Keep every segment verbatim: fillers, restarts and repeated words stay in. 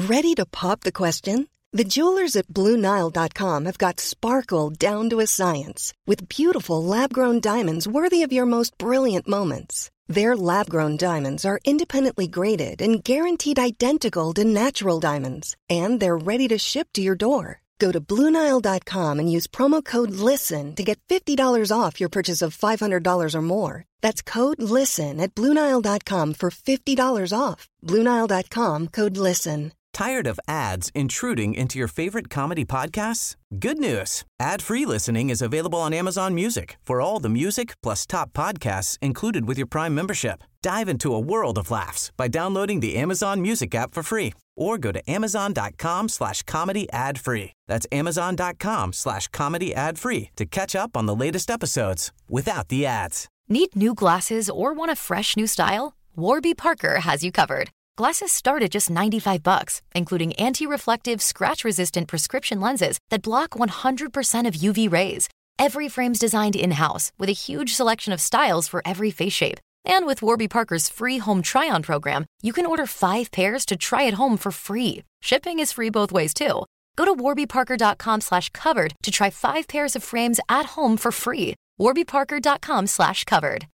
Ready to pop the question? The jewelers at Blue Nile dot com have got sparkle down to a science with beautiful lab-grown diamonds worthy of your most brilliant moments. Their lab-grown diamonds are independently graded and guaranteed identical to natural diamonds, and they're ready to ship to your door. Go to Blue Nile dot com and use promo code LISTEN to get fifty dollars off your purchase of five hundred dollars or more. That's code LISTEN at Blue Nile dot com for fifty dollars off. Blue Nile dot com, code LISTEN. Tired of ads intruding into your favorite comedy podcasts? Good news. Ad-free listening is available on Amazon Music for all the music plus top podcasts included with your Prime membership. Dive into a world of laughs by downloading the Amazon Music app for free or go to amazon.com slash comedy ad free. That's amazon.com slash comedy ad free to catch up on the latest episodes without the ads. Need new glasses or want a fresh new style? Warby Parker has you covered. Glasses start at just ninety-five bucks, including anti-reflective, scratch-resistant prescription lenses that block one hundred percent of U V rays. Every frame's designed in-house with a huge selection of styles for every face shape. And with Warby Parker's free home try-on program, you can order five pairs to try at home for free. Shipping is free both ways, too. Go to warbyparker.com slash covered to try five pairs of frames at home for free. warbyparker.com slash covered.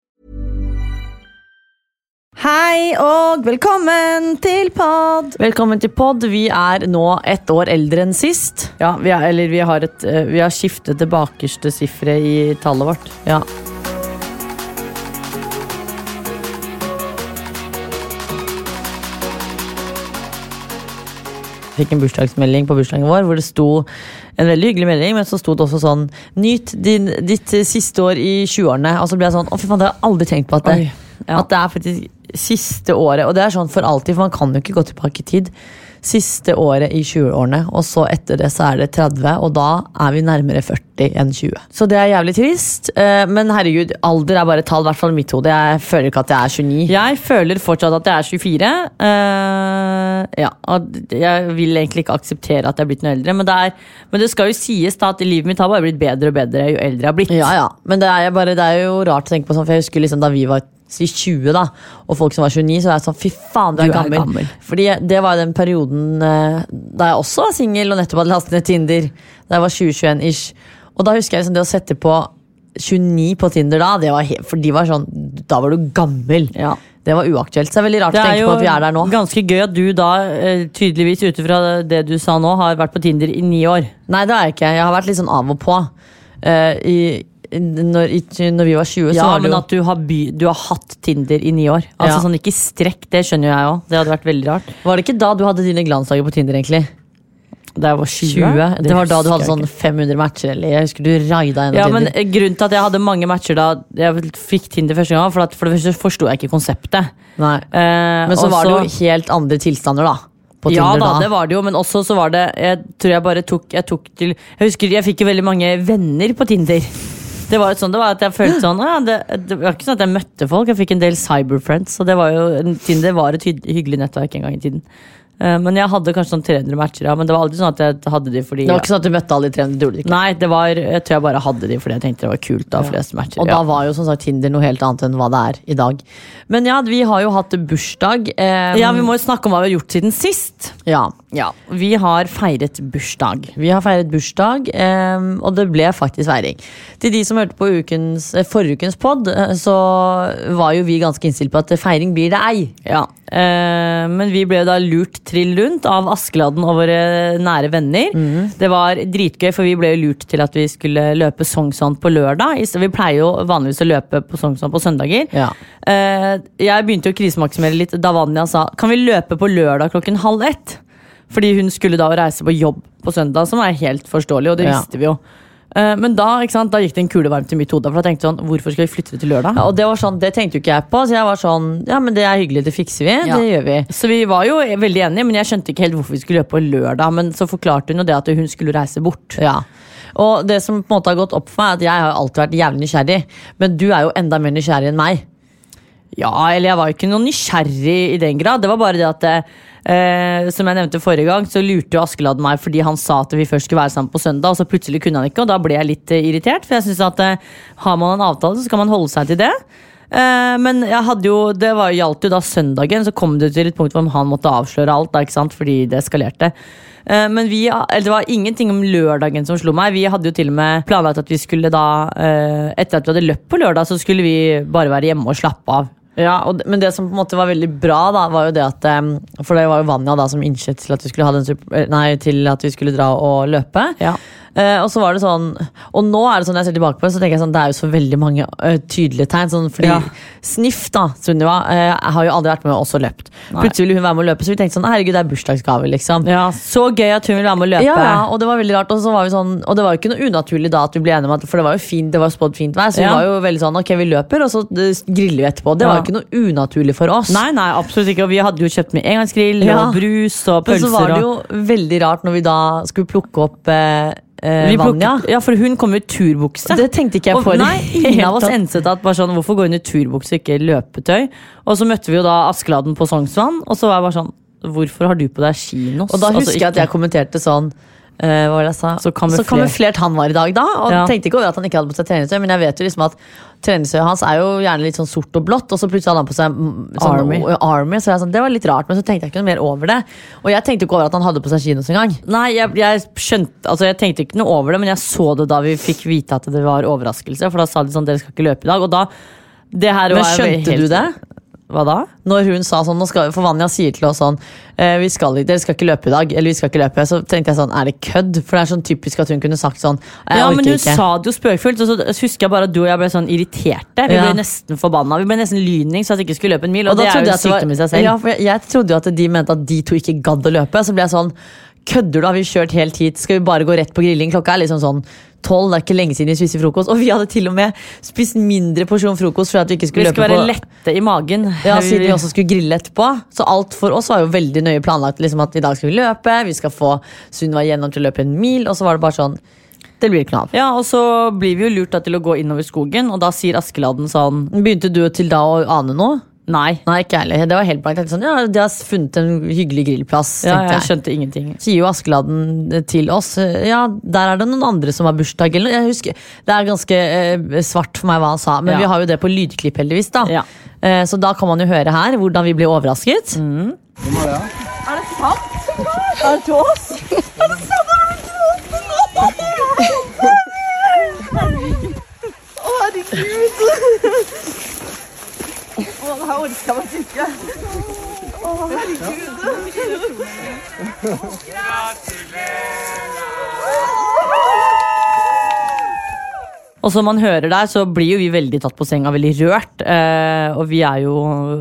Hei og velkommen til pod. Velkommen til pod. Vi er nå ett år eldre enn sist. Ja, vi er, eller vi har, et, vi har skiftet det bakerste siffret i tallet vårt. Ja. Jeg fikk en bursdagsmelding på bursdagen vår hvor det sto en veldig hyggelig melding, men så sto det også sånn: nyt din, ditt siste år i tjueårene. Og så ble jeg sånn, å fy faen, det har jeg aldri tenkt på at det, ja. At det er faktisk siste året, og det er sånn for alltid, for man kan jo ikke gå tilbake i tid. Siste året i tjueårene, og så etter det så er det tretti, og da er vi nærmere førti enn tjue. Så det er jævlig trist, men herregud, alder er bare tall, i hvert fall i mitt hode. Jeg føler ikke at jeg er tjueni. Jeg føler fortsatt at jeg er tjuefire. Uh, ja, og jeg vil egentlig ikke akseptere at jeg er blitt noe eldre, men det, er, men det skal jo sies da at livet mitt har bare blitt bedre og bedre jo eldre jeg har blitt. Ja, ja, men det er, bare, det er jo rart å tenke på sånn, for jeg husker liksom da vi var si tjue da, og folk som var tjueni, så er jeg sånn, fy faen, du er, du er gammel. gammel. Fordi det var den perioden eh, da jeg også var single og nettopp hadde lastet ned Tinder, da jeg var tjue tjueen-ish. Og da husker jeg liksom det å sette på tjueni på Tinder da, det var he- for de var sånn, da var du gammel. Ja. Det var uaktuelt, så det er veldig rart å tenke på at vi er der nå. Det er jo ganske gøy at du da, eh, tydeligvis utifra det du sa nå, har vært på Tinder i ni år. Nei, det har jeg ikke. Jeg har vært litt sånn av og på. Uh, i Når, når vi var tjue, ja, så var det jo... Ja, men at du har, by, du har hatt Tinder i ni år. Altså ja. Sånn ikke strekk, det skjønner jeg også. Det hadde vært veldig rart. Var det ikke da du hadde dine glansdager på Tinder egentlig? Da jeg var tjue? Det, det var da du hadde sånn fem hundre matcher, eller jeg husker du raida en av ja, Tinder. Ja, men grunnen til at jeg hadde mange matcher da jeg fikk Tinder første gang, for, at, for det første forstod jeg ikke konseptet. Nei. Uh, men så var det jo helt andre tilstander da. Ja da, da, det var det jo, men også så var det, jeg tror jeg bare tok, jeg tok til, jeg husker jeg fikk jo veldig mange venner på Tinder. Det var jo sånn, det var at jeg følte sånn ja, det, det var ikke sånn at jeg møtte folk. Jeg fikk en del cyberfriends, så det var jo Tinder var et hyggelig nettverk en gang i tiden. uh, Men jeg hadde kanskje sånn tre hundre matcher, ja, men det var aldri sånn at jeg hadde de fordi... Det var ikke sånn at du møtte alle de tre hundre, ikke? Nei, det var, jeg tror jeg bare hadde de fordi jeg tenkte det var kult da, ja. Flest matcher. Og ja. Da var jo som sagt Tinder noe helt annet enn hva det er i dag. Men ja, vi har jo hatt bursdag. um, Ja, vi må jo snakke om hva vi har gjort siden sist. Ja, ja. Vi har feiret bursdag. Vi har feiret bursdag, um, og det ble faktisk feiring. Til de som hørte på ukens, forrige ukens podd, så var jo vi ganske innstilt på at feiring blir det ei. Ja, uh, men vi ble jo da lurt trill rundt av Askeladden og våre nære venner. Mm. Det var dritgøy, for vi ble jo lurt til at vi skulle løpe Sognsvann på lørdag. Vi pleier jo vanligvis å løpe på Sognsvann på søndager. Ja. Uh, jeg begynte å krisemaksimere litt da Vanja sa, kan vi løpe på lørdag klokken halv ett? Fordi hun skulle da reise på jobb på søndag, som er helt forståelig, og det ja. Visste vi jo. Uh, men da, ikke sant, da gikk det en kule varmt til mitt hode, for da tenkte jeg sånn, hvorfor skal vi flytte det til lørdag? Ja, og det var sånn, det tenkte jo ikke jeg på, så jeg var sånn, ja, men det er hyggelig, det fikser vi, ja. Det gjør vi. Så vi var jo veldig enige, men jeg skjønte ikke helt hvorfor vi skulle løpe på lørdag, men så forklarte hun jo det at hun skulle reise bort. Ja. Og det som på en måte har gått opp for meg, er at jeg har alltid vært jævlig nysgjerrig, men du er jo enda mer nysgjerrig enn meg. Ja, eller jeg var jo ikke noe nysgjerrig i den grad. Det var bare det at eh, som jeg nevnte forrige gang, så lurte jo Askeladden meg fordi han sa at vi først skulle være sammen på søndag, og så plutselig kunne han ikke, og da ble jeg litt eh, irritert, for jeg synes at eh, har man en avtale, så skal man holde seg til det. Eh, men jeg hadde jo, det var, gjaldt jo da søndagen, så kom det til et punkt hvor han måtte avsløre alt, da, ikke sant? Fordi det eskalerte. Eh, men vi, eller det var ingenting om lørdagen som slo meg. Vi hadde jo til og med planlagt at vi skulle da, eh, etter at vi hadde løpt på lørdag, så skulle vi bare være hjemme og slappe av. Ja, og, men det som på en måte var veldig bra da, var jo det at for det var jo Vanja da som innkjøtt til at vi skulle ha den, nei, til at vi skulle dra og løpe. Ja. Uh, og så var det sånn, og nå er det sånn, jeg ser tilbake på det, så tenker jeg sånn, det er jo så veldig mange uh, tydelige tegn, sånn, fordi ja. Sniff da, Sunniva, uh, har jo aldri vært med og også løpt. Nei. Plutselig ville hun være med å løpe, så vi tenkte sånn, herregud, det er bursdagsgave liksom. Ja, så gøy at hun ville være med å løpe. Ja, ja, og det var veldig rart, og så var vi sånn, og det var jo ikke noe unaturlig da at vi ble enige om at, for det var jo fint, det var spådd fint vær, så ja. Vi var jo veldig sånn, ok, vi løper, og så griller vi etterpå. Det ja. Var jo ikke noe unaturlig for oss. Nei, nei, absolutt ikke, og vi hadde jo kjøpt med engangsgrill ja. Og brus og pølser. Men så var det jo og... veldig rart når vi da skulle plukke opp eh, Eh, Vanja. Ja, for hun kom i turbukse. Det tenkte ikke jeg på. Og, nei, ingen av oss enset at bare sånn, hvorfor gå inn i turbukse og ikke løpetøy? Og så møtte vi jo da Askeladden på Sognsvann, og så var jeg bare sånn, hvorfor har du på deg kinos? Og da husker altså, jeg at jeg kommenterte sånn uh, hva var det jeg sa? Så kamuflert han var i dag da. Og ja. Tenkte ikke over at han ikke hadde på seg treningstøy, men jeg vet jo liksom at treningstøyet hans er jo gjerne litt sånn sort og blått, og så plutselig hadde han på seg sånn Army, Army så jeg sånn, det var litt rart, men så tenkte jeg ikke noe mer over det. Og jeg tenkte ikke over at han hadde på seg kinos en gang. Nei, jeg, jeg skjønte, altså jeg tenkte ikke noe over det, men jeg så det da vi fikk vite at det var overraskelse, for da sa de sånn, dere skal ikke løpe i dag, og da det her men skjønte helt, du det? Hva da? Når hun sa sånn, nå skal, for Vanja sier til oss sånn eh, vi skal, dere skal ikke løpe i dag, eller vi skal ikke løpe, så tenkte jeg sånn, er det kødd? For det er sånn typisk at hun kunne sagt sånn, jeg ja, men hun ikke. Sa det jo spøkfullt, og så husker jeg bare at du og jeg ble sånn irriterte, vi ja. Ble nesten forbanna, vi ble nesten lyning så at vi ikke skulle løpe en mil, og, og det er jo sykdom i seg selv. Ja, for jeg, jeg trodde jo at de mente at de to ikke gadd å løpe, så ble jeg sånn, kødder du, har vi kjørt helt hit, skal vi bare gå rett på grilling, klokka er liksom sånn tolv, det er ikke lenge siden vi spiste frokost, og vi hadde til og med spist mindre porsjon frokost for at vi ikke skulle løpe på. Vi skulle være lette i magen. Ja, siden vi også skulle grille etterpå. Så alt for oss var jo veldig nøye planlagt, liksom at i dag skal vi løpe, vi skal få Sunniva gjennom til å løpe en mil, og så var det bare sånn, det blir ikke noe av. Ja, og så blir vi jo lurt da til å gå innover skogen, og da sier Askeladden sånn, begynte du til da å ane noe? Nei. Nei, ikke ærlig. Det var helt blankt. Sånn, ja, de har funnet en hyggelig grillplass. Ja, jeg, jeg skjønte ingenting. Sier jo Askeladden til oss, ja, der er det noen andre som har bursdag. Eller, jeg husker, det er ganske eh, svart for meg hva han sa, men ja. Vi har jo det på lydklipp heldigvis da. Ja. Eh, så da kan man jo høre her hvordan vi blir overrasket. Mm. Hvem er det? Er det sant? Er det til oss? Er det sant? Å, herregud! Å, det her orker jeg meg ikke. Å, herregud. Og som man hører der, så blir jo vi veldig tatt på senga, veldig rørt. Eh, og vi er jo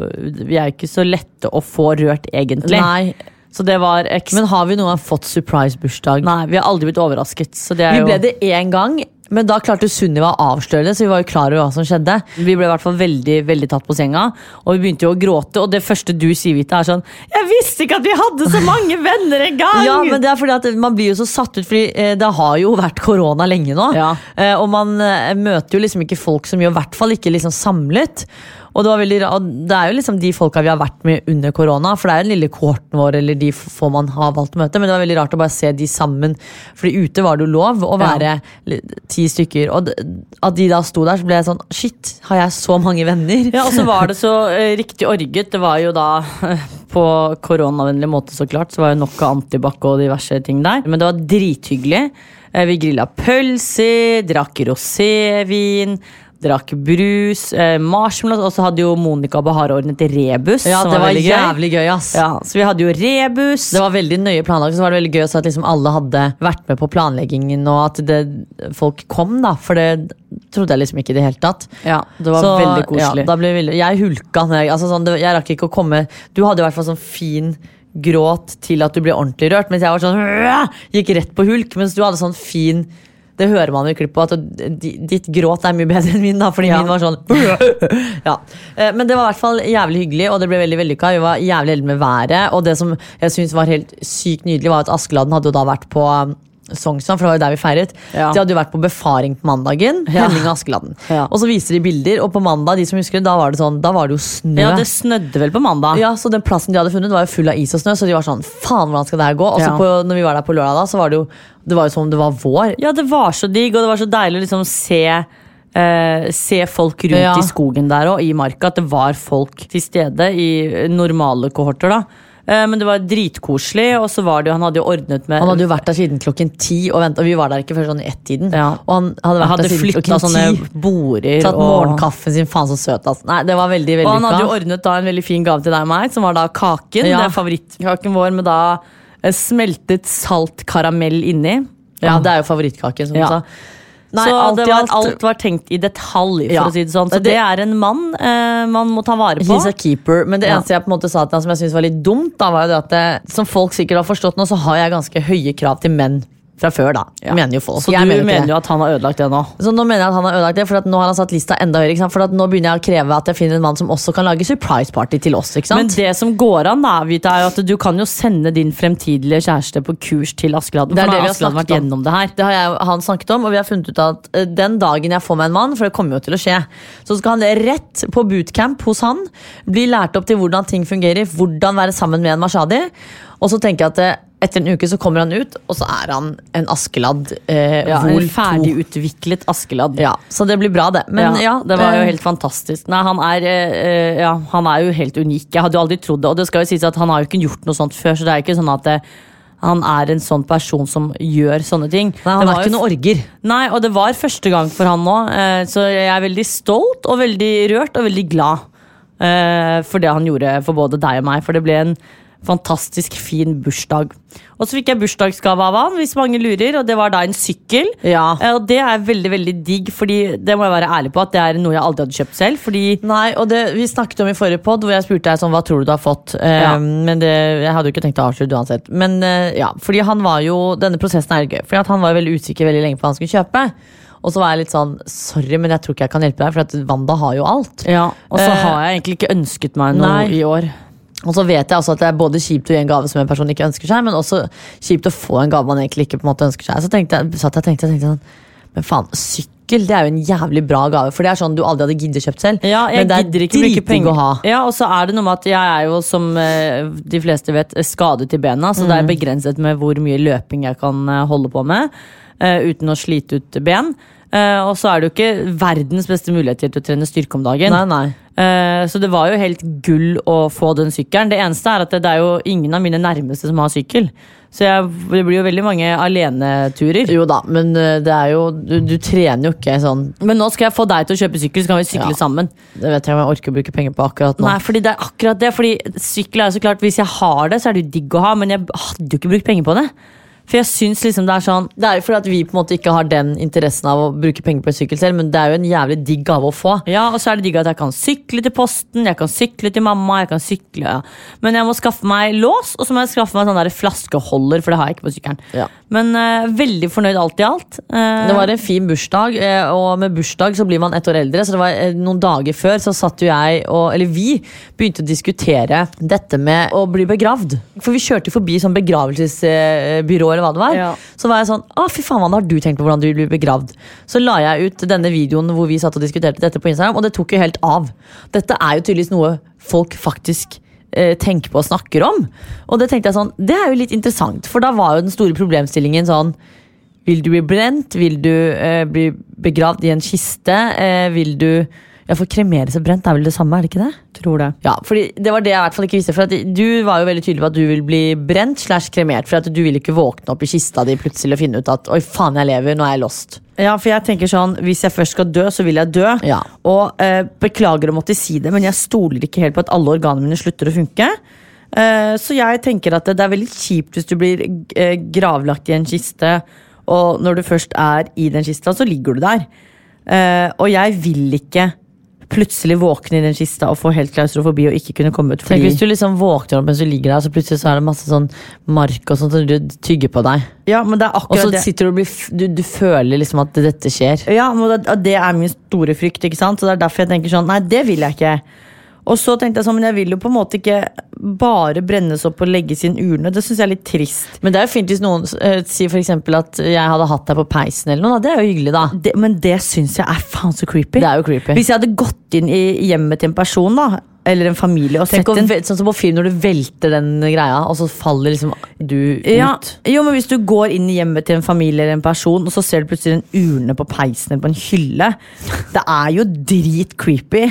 vi er ikke så lette å få rørt egentlig. Nei. Så det var ekstra. Men har vi noen fått surprise-bursdag? Nei, vi har aldri blitt overrasket. Så det er vi jo... ble det en gang. Men da klarte Sunniva å avsløre det, så vi var jo klar over hva som skjedde. Vi ble i hvert fall veldig, veldig tatt på senga, og vi begynte jo å gråte, og det første du sier, Vita, er sånn, jeg visste ikke at vi hadde så mange venner en gang! Ja, men det er fordi at man blir jo så satt ut, fordi eh, det har jo vært korona lenge nå, ja. eh, og man eh, møter jo liksom ikke folk som jo i hvert fall ikke liksom samlet. Og det, var veldig, og det er jo liksom de folka vi har vært med under korona, for det er jo den lille kohorten vår, eller de få man har valgt å møte, men det var veldig rart å bare se de sammen, fordi ute var det jo lov å være ja. ti stykker, og at de da sto der, så ble jeg sånn, shit, har jeg så mange venner? Ja, og så var det så uh, riktig orget, det var jo da uh, på koronavennlig måte så klart, så var jo nok av antibac og diverse ting der, men det var drithyggelig. Uh, vi grillet pølser, drakk rosévin, drakk brus, eh, marshmallows, og så hadde jo Monica og Bahar ordnet rebus. Ja, det var, var jævlig gøy, gøy ass. Ja, så vi hadde jo rebus. Det var veldig nøye planlagt, så var det veldig gøy at liksom alle hadde vært med på planleggingen, og at det, folk kom da, for det trodde jeg liksom ikke i det hele tatt. Ja, det var så, veldig koselig. Ja, da ble veldig, jeg hulka, jeg, altså sånn, det, jeg rakk ikke å komme, du hadde i hvert fall sånn fin gråt til at du ble ordentlig rørt, mens jeg var sånn, gikk rett på hulk, mens du hadde sånn fin. Det hører man jo i klipp på, at ditt gråt er mye bedre enn min da, fordi ja. Min var sånn ja. Men det var i hvert fall jævlig hyggelig, og det ble veldig vellykket. Vi var jævlig heldige med været, og det som jeg synes var helt sykt nydelig var at Askeladden hadde jo da vært på Sognsvann, for det var jo der vi feiret. Ja. De hadde jo vært på befaring på mandagen, ja. Henning og Askeladden. Ja. Og så viste de bilder, og på mandag, de som husker det, da var det sånn, da var det jo snø. Ja, det snødde vel på mandag. Ja, så den plassen de hadde funnet var jo full av is og snø, så de var sånn, faen, hvordan skal det her gå? Og så ja. Når vi var der på lørdag da, så var det jo, det var jo som om det var vår. Ja, det var så digg, og det var så deilig å liksom se eh, se folk rundt Ja. i skogen der og i marka, at det var folk til stede i normale kohorter da. Eh, men det var dritkoselig, og så var det jo, han hadde jo ordnet med Han hadde jo vært der siden klokken ti, og, vent, og vi var der ikke før sånn i ett-tiden. Ja. Og han hadde vært hadde der siden flyttet klokken sånne ti. border Tatt og, morgenkaffen sin, faen så søt. Altså. Nei, det var veldig, veldig og han hadde jo bra. ordnet da en veldig fin gave til deg og meg, som var da kaken, Ja. det er favorittkaken vår med da eh, smeltet salt karamell inni. Ja, det er jo favorittkaken, som Ja. du sa. Nei, Så alt det i var, alt- alt var tenkt i detalj, for Ja. å si det sånn. Så Det- det er en mann eh, man må ta vare på. He's a keeper, men det Ja. eneste jeg på en måte sa til han som jeg synes var litt dumt, da, var jo det at det, som folk sikkert har forstått nå, så har jeg ganske høye krav til menn fra før, da. Ja. Mener jo folk. Så Jeg du mener ikke mener det. jo at han har ødelagt det nå? Så nå mener jeg at han har ødelagt det, for at nå har han satt lista enda høyere. Ikke sant? For at nå begynner jeg å kreve at jeg finner en mann som også kan lage surprise party til oss. Ikke sant? Men det som går an da, Vita, er jo at du kan jo sende din fremtidige kjæreste på kurs til Askeladden. Det er For det nå vi har har Askeladden snakket vært om. gjennom det her. Det har jeg og han snakket om, og vi har funnet ut at eh, den dagen jeg får meg en mann, for det kommer jo til å skje, så skal han rett på bootcamp hos han, bli lært opp til hvordan ting fungerer, hvordan være sammen med en Mashadi, og så tenker jeg at eh, etter en uke så kommer han ut, og så er han en Askeladd eh, Ja, vol en to. ferdigutviklet Askeladd. Ja, så det blir bra det. Men ja, ja, det var jo eh, helt fantastisk. Nei, han er, eh, ja, han er jo helt unik. Jeg hadde jo aldri trodd det, og det skal jo sies at han har jo ikke gjort noe sånt før, så det er ikke sånn at det, han er en sånn person som gjør sånne ting. Nei, han Det er var ikke jo- noe orger. Nei, og det var første gang for han nå, eh, så jeg er veldig stolt og veldig rørt og veldig glad eh, for det han gjorde for både deg og meg, for det ble en fantastisk fin bursdag. Og så fikk jeg bursdagsgave av han, hvis mange lurer, og det var da en sykkel. Ja. Eh, Og det er veldig, veldig digg, fordi det må jeg være ærlig på at det er noe jeg aldri hadde kjøpt selv, fordi Nei, og det vi snakket om i forrige podd, hvor jeg spurte deg sånn, hva tror du du har fått? Eh, Ja. Men det, jeg hadde jo ikke tenkt å avsløre uansett. Men eh, ja, fordi han var jo, denne prosessen er gøy, fordi at han var jo veldig usikker veldig lenge på hva han skulle kjøpe. Og så var jeg litt sånn, sorry, men jeg tror ikke jeg kan hjelpe deg, for at Wanda har jo alt. ja, og så Eh, har jeg egentlig ikke ønsket meg noe nei. i år. Og så vet jeg også at det er både kjipt å gi en gave som en person ikke ønsker seg, men også kjipt å få en gave man egentlig ikke på en måte ønsker seg. Så tenkte jeg, satt jeg og tenkte, tenkte sånn, men faen, sykkel, det er jo en jævlig bra gave, for det er sånn du aldri hadde giddet kjøpt selv. Ja, jeg men det er gidder ikke bruke dritdigg penger å ha. Ja, og så er det noe med at jeg er jo, som eh, de fleste vet, skadet i bena, så det er begrenset med hvor mye løping jeg kan eh, holde på med eh, uten å slite ut ben. Eh, og så er det jo ikke verdens beste muligheter til å trene styrke om dagen. Nei, nei. Eh, så det var jo helt gull å få den sykkelen. Det eneste er at det, det er jo ingen av mine nærmeste som har sykkel. Så jeg, det blir jo veldig mange aleneturer. Jo da, men eh, det er jo, du, du trener jo ikke sånn. Men nå skal jeg få deg til å kjøpe sykkel, så kan vi sykle Ja. sammen. Det vet jeg om jeg orker å bruke penger på akkurat nå. Nei, fordi det er akkurat det. Fordi sykkel er jo så klart, hvis jeg har det, så er det jo digg å ha, men jeg hadde jo ikke brukt penger på det. For jeg syns liksom det er sånn. Det er jo fordi at vi på en måte ikke har den interessen av å bruke penger på en sykkel selv, men det er jo en jævlig digg gave å få. Ja, og så er det digg at jeg kan sykle til posten, jeg kan sykle til mamma, jeg kan sykle, ja. Men jeg må skaffe meg lås, og så må jeg skaffe meg sånn der flaskeholder, for det har jeg ikke på sykkelen. Ja. Men eh, veldig fornøyd alt i alt. Eh, Det var en fin bursdag, eh, og med bursdag så blir man ett år eldre, så det var eh, noen dager før så satt jo jeg, og, eller vi, begynte å diskutere dette med å bli begravd. For vi kjørte forbi sånn begravelsesbyrå eller hva det var. Ja. Så var jeg sånn, å fy faen, Wanda, har du tenkt på hvordan du vil bli begravd? Så la jeg ut denne videoen hvor vi satt og diskuterte dette på Instagram, og det tok jo helt av. Dette er jo tydeligvis noe folk faktisk eh, tenker på og snakker om. Og det tenkte jeg sånn, det er jo litt interessant, for da var jo den store problemstillingen sånn, vil du bli brent? Vil du eh, bli begravd i en kiste? Eh, vil du Ja, for kremeres og brent er vel det samme, er det ikke det? Tror det. Ja, fordi det var det jeg i hvert fall ikke visste. For at du var jo veldig tydelig på at du vil bli brent slash kremert. For at du vil ikke våkne opp i kista di plutselig og finne ut at oi faen, jeg lever, nå er jeg lost. Ja, for jeg tenker sånn, hvis jeg først skal dø, så vil jeg dø. Ja. Og eh, beklager å måtte si det, men jeg stoler ikke helt på at alle organene mine slutter å funke. Eh, så jeg tenker at det, det er veldig kjipt hvis du blir eh, gravlagt i en kiste, og når du først er i den kista, så ligger du der. Eh, og jeg vil ikke plutselig våkne i den kista og få helt klaustrofobi og ikke kunne komme ut. Tenk Fordi, hvis du liksom våkner opp mens du ligger der, så plutselig så er det masse sånn mark og sånt, og du tygger på deg. ja, men det er Og akkurat så det. sitter du og blir, f- du, du føler liksom at dette skjer. Ja, men det, det er min store frykt, ikke sant? Så det er derfor jeg tenker sånn, nei, det vil jeg ikke. Og så tenkte jeg sånn, men jeg vil jo på en måte ikke bare brennes opp og legges i en urne. Det synes jeg er litt trist. Men det er jo fint hvis noen uh, sier for eksempel at jeg hadde hatt deg på peisen eller noe, da. Det er jo hyggelig da. Det, men det synes jeg er faen så creepy. Det er jo creepy. Hvis jeg hadde gått inn i hjemmet til en person da, eller en familie og Tenk sett å, en Sånn som på film når du velter den greia, og så faller liksom du ut. ja, jo, men hvis du går inn i hjemmet til en familie eller en person, og så ser du plutselig en urne på peisen eller på en hylle, det er jo drit creepy.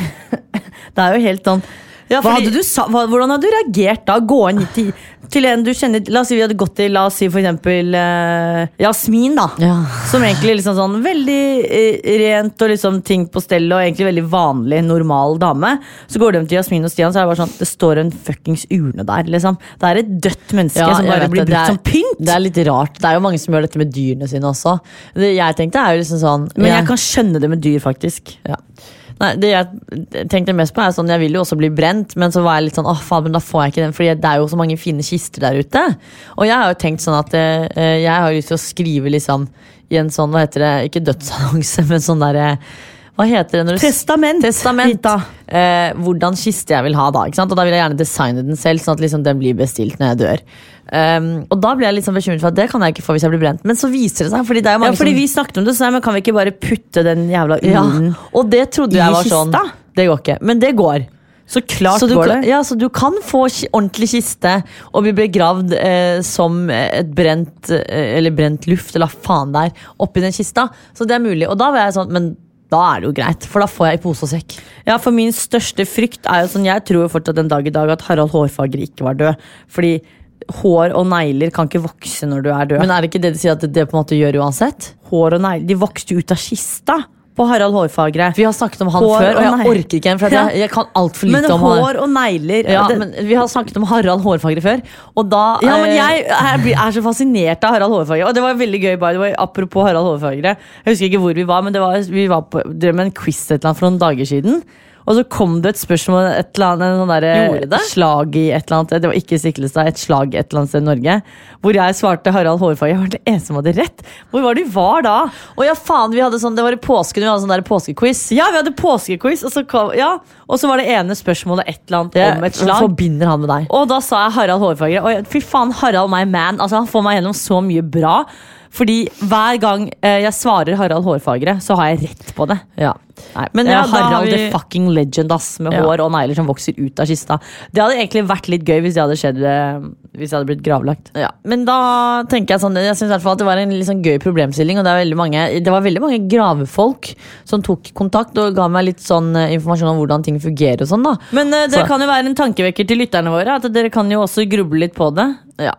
Det er jo helt sånn Ja, hva fordi- hadde du sa, hva, hvordan hadde du reagert da? Gå inn til, til en du kjenner. La oss si vi hadde gått til, la oss si for eksempel eh, Jasmin da Ja. som egentlig liksom sånn veldig eh, rent og liksom ting på stell og egentlig veldig vanlig, normal dame. Så går de til Jasmin og Stian, så er det bare sånn det står en fuckings urne der liksom. Det er et dødt menneske Ja, som jeg bare vet blir det. brukt Det er- som pynt. Det er litt rart. Det er jo mange som gjør dette med dyrene sine også. Det jeg tenkte er jo liksom sånn Men jeg kan skjønne det med dyr faktisk. Ja. Nei, det jeg tenkte mest på er sånn, jeg vil jo også bli brent, men så var jeg litt sånn, åh faen, men da får jeg ikke den, fordi det er jo så mange fine kister der ute. Og jeg har jo tenkt sånn at eh, jeg har lyst til å skrive liksom i en sånn, hva heter det, ikke dødsannonse, men sånn der, eh, hva heter det når du... Testament. Testament. Rita. Eh, hvordan kiste jeg vil ha da, ikke sant? Og da vil jeg gjerne designe den selv, sånn at liksom den blir bestilt når jeg dør. Um, og da ble jeg litt sånn bekymret for at det kan jeg ikke få hvis jeg blir brent. Men så viser det seg, fordi det er jo Ja, mange fordi som... vi snakket om det, så nei, men kan vi ikke bare putte den jævla Ja, urnen og det trodde i jeg var kista? sånn. Det går ikke, men det går. Så klart Så du, går kan- det. ja, så du kan få ki- ordentlig kiste og bli begravd eh, som et brent, eh, eller brent luft, eller hva faen det er, oppi den kista. Så det er mulig. Og da var jeg sånn, men da er det jo greit, for da får jeg i pose og sekk. Ja, for min største frykt er jo sånn, jeg tror jo fortsatt en dag i dag at Harald Hårfagre ikke var død. Fordi hår og negler kan ikke vokse når du er død. Men er det ikke det de sier at det, det på en måte gjør uansett? hår og negler, de vokste ut av kista på Harald Hårfagre. Vi har snakket om han Hår før, og og jeg negler. orker ikke en, for at jeg, jeg kan alt for Men lite om han. hår og negler Ja, det, men vi har snakket om Harald Hårfagre før, og da... ja, men eh, jeg er, blir- er så fascinert av Harald Hårfagre. Og det var veldig gøy, by the way, apropos Harald Hårfagre. Jeg husker ikke hvor vi var, men det var, vi var på, drev med en quiz et eller annet for noen dager siden. Og så kom det et spørsmål, et eller annet, en sånn der, Gjorde det? slag i et eller annet, det var ikke Stiklestad, et slag et eller annet sted i Norge, hvor jeg svarte Harald Hårfagre. Jeg var det eneste som hadde rett. Hvor var det vi var da? Å ja, faen, vi hadde sånn, det var i påsken, vi hadde sånn der påskequiz. Ja, vi hadde påskequiz, og så, kom, ja, og så var det ene spørsmålet et eller annet om et Hva slag. forbinder han med deg? Og da sa jeg Harald Hårfagre. Og jeg, fy faen, Harald my man. Altså, han får meg gjennom så mye bra. Fordi hver gang eh, jeg svarer Harald Hårfagre, så har jeg rett på det. Ja. Nei, Men men ja, ja, da har Harald vi- the fucking legend, ass. Med Ja. hår og negler som vokser ut av kista. Det hadde egentlig vært litt gøy hvis det hadde skjedd eh, Hvis det hadde blitt gravlagt. Ja, men da tenker jeg sånn, jeg synes i hvert fall at det var en litt sånn gøy problemstilling, og det, er veldig mange, det var veldig mange gravefolk som tok kontakt og ga meg litt sånn eh, informasjon om hvordan ting fungerer og sånn da. Men eh, det Så- kan jo være en tankevekker til lytterne våre. At dere kan jo også gruble litt på det. Ja.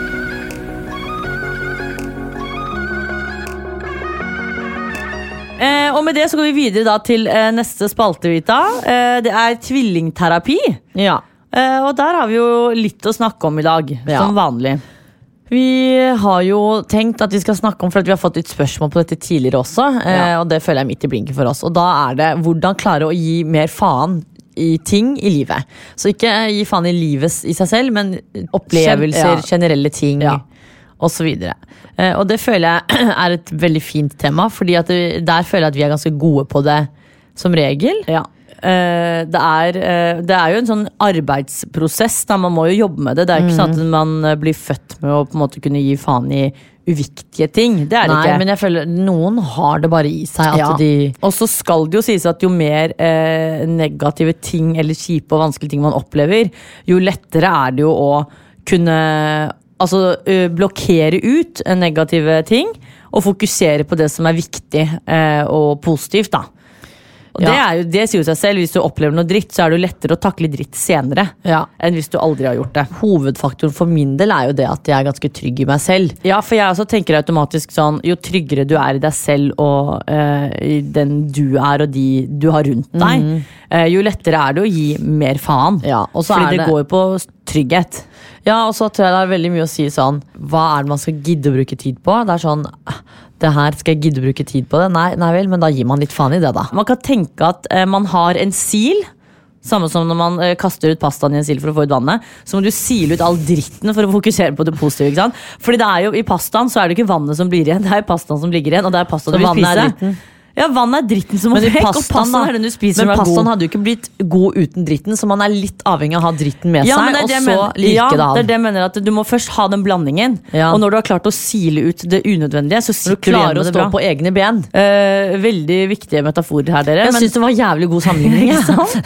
Eh, og med det så går vi videre da til eh, neste spalte, Vita. Eh, det er tvillingterapi. Ja. Eh, og der har vi jo litt å snakke om i dag, Ja. som vanlig. Vi har jo tenkt at vi skal snakke om, for at vi har fått litt spørsmål på dette tidligere også, eh, Ja. og det føler jeg er midt i blinken for oss. Og da er det hvordan klare å gi mer faen i ting i livet. Så ikke gi faen i livet i seg selv, men opplevelser, ja. generelle ting, Ja. og så videre. Eh, og det føler jeg er et veldig fint tema, fordi at det, der føler jeg at vi er ganske gode på det som regel. Ja. Eh, det, er, eh, det er jo en sånn arbeidsprosess, da man må jo jobbe med det. Det er ikke sånn at man eh, blir født med å på en måte kunne gi faen i uviktige ting. Det er det Nei, ikke. men jeg føler noen har det bare i seg at Ja. de... Og så skal det jo sies at jo mer eh, negative ting eller kjipe og vanskelige ting man opplever, jo lettere er det jo å kunne altså, ø, blokkere ut negative ting og fokusere på det som er viktig eh, og positivt, da. Og Ja. det, er jo, det sier jo seg selv. Hvis du opplever noe dritt, så er det jo lettere å takle dritt senere Ja. enn hvis du aldri har gjort det. Hovedfaktoren for min del er jo det at jeg er ganske trygg i meg selv. Ja, for jeg også tenker automatisk sånn, jo tryggere du er i deg selv og eh, i den du er og de du har rundt deg, eh, jo lettere er det å gi mer faen. Ja, og så Fordi er det, det- går jo på trygghet. Ja, og så tror jeg det er veldig mye å si sånn, hva er det man skal gidde å bruke tid på? Det er sånn, det her skal jeg gidde å bruke tid på det? Nei, nei vel, men da gir man litt faen i det da. Man kan tenke at eh, man har en sil, samme som når man eh, kaster ut pastaen i en sil for å få ut vannet, så må du sile ut all dritten for å fokusere på det positive, ikke sant? Fordi det er jo, i pastaen så er det ikke vannet som blir igjen, det er pastaen som ligger igjen, og det er pastaen Så du vil vannet er spise. dritten? Ja, vann er dritten som må Men vekk, og pastaen, pastaen er den du spiser men som er pastaen god. hadde jo ikke blitt god uten dritten, så man er litt avhengig av å ha dritten med Ja, seg, men det er og det jeg så mener. like ja, det av. det er det jeg mener, at du må først ha den blandingen, Ja. og når du har klart å sile ut det unødvendige, så Når sitter du du igjen klarer å med det stå bra. på egne ben. Eh, veldig viktige metaforer her, dere. Jeg men- synes det var jævlig god sammenligning. Ikke sant?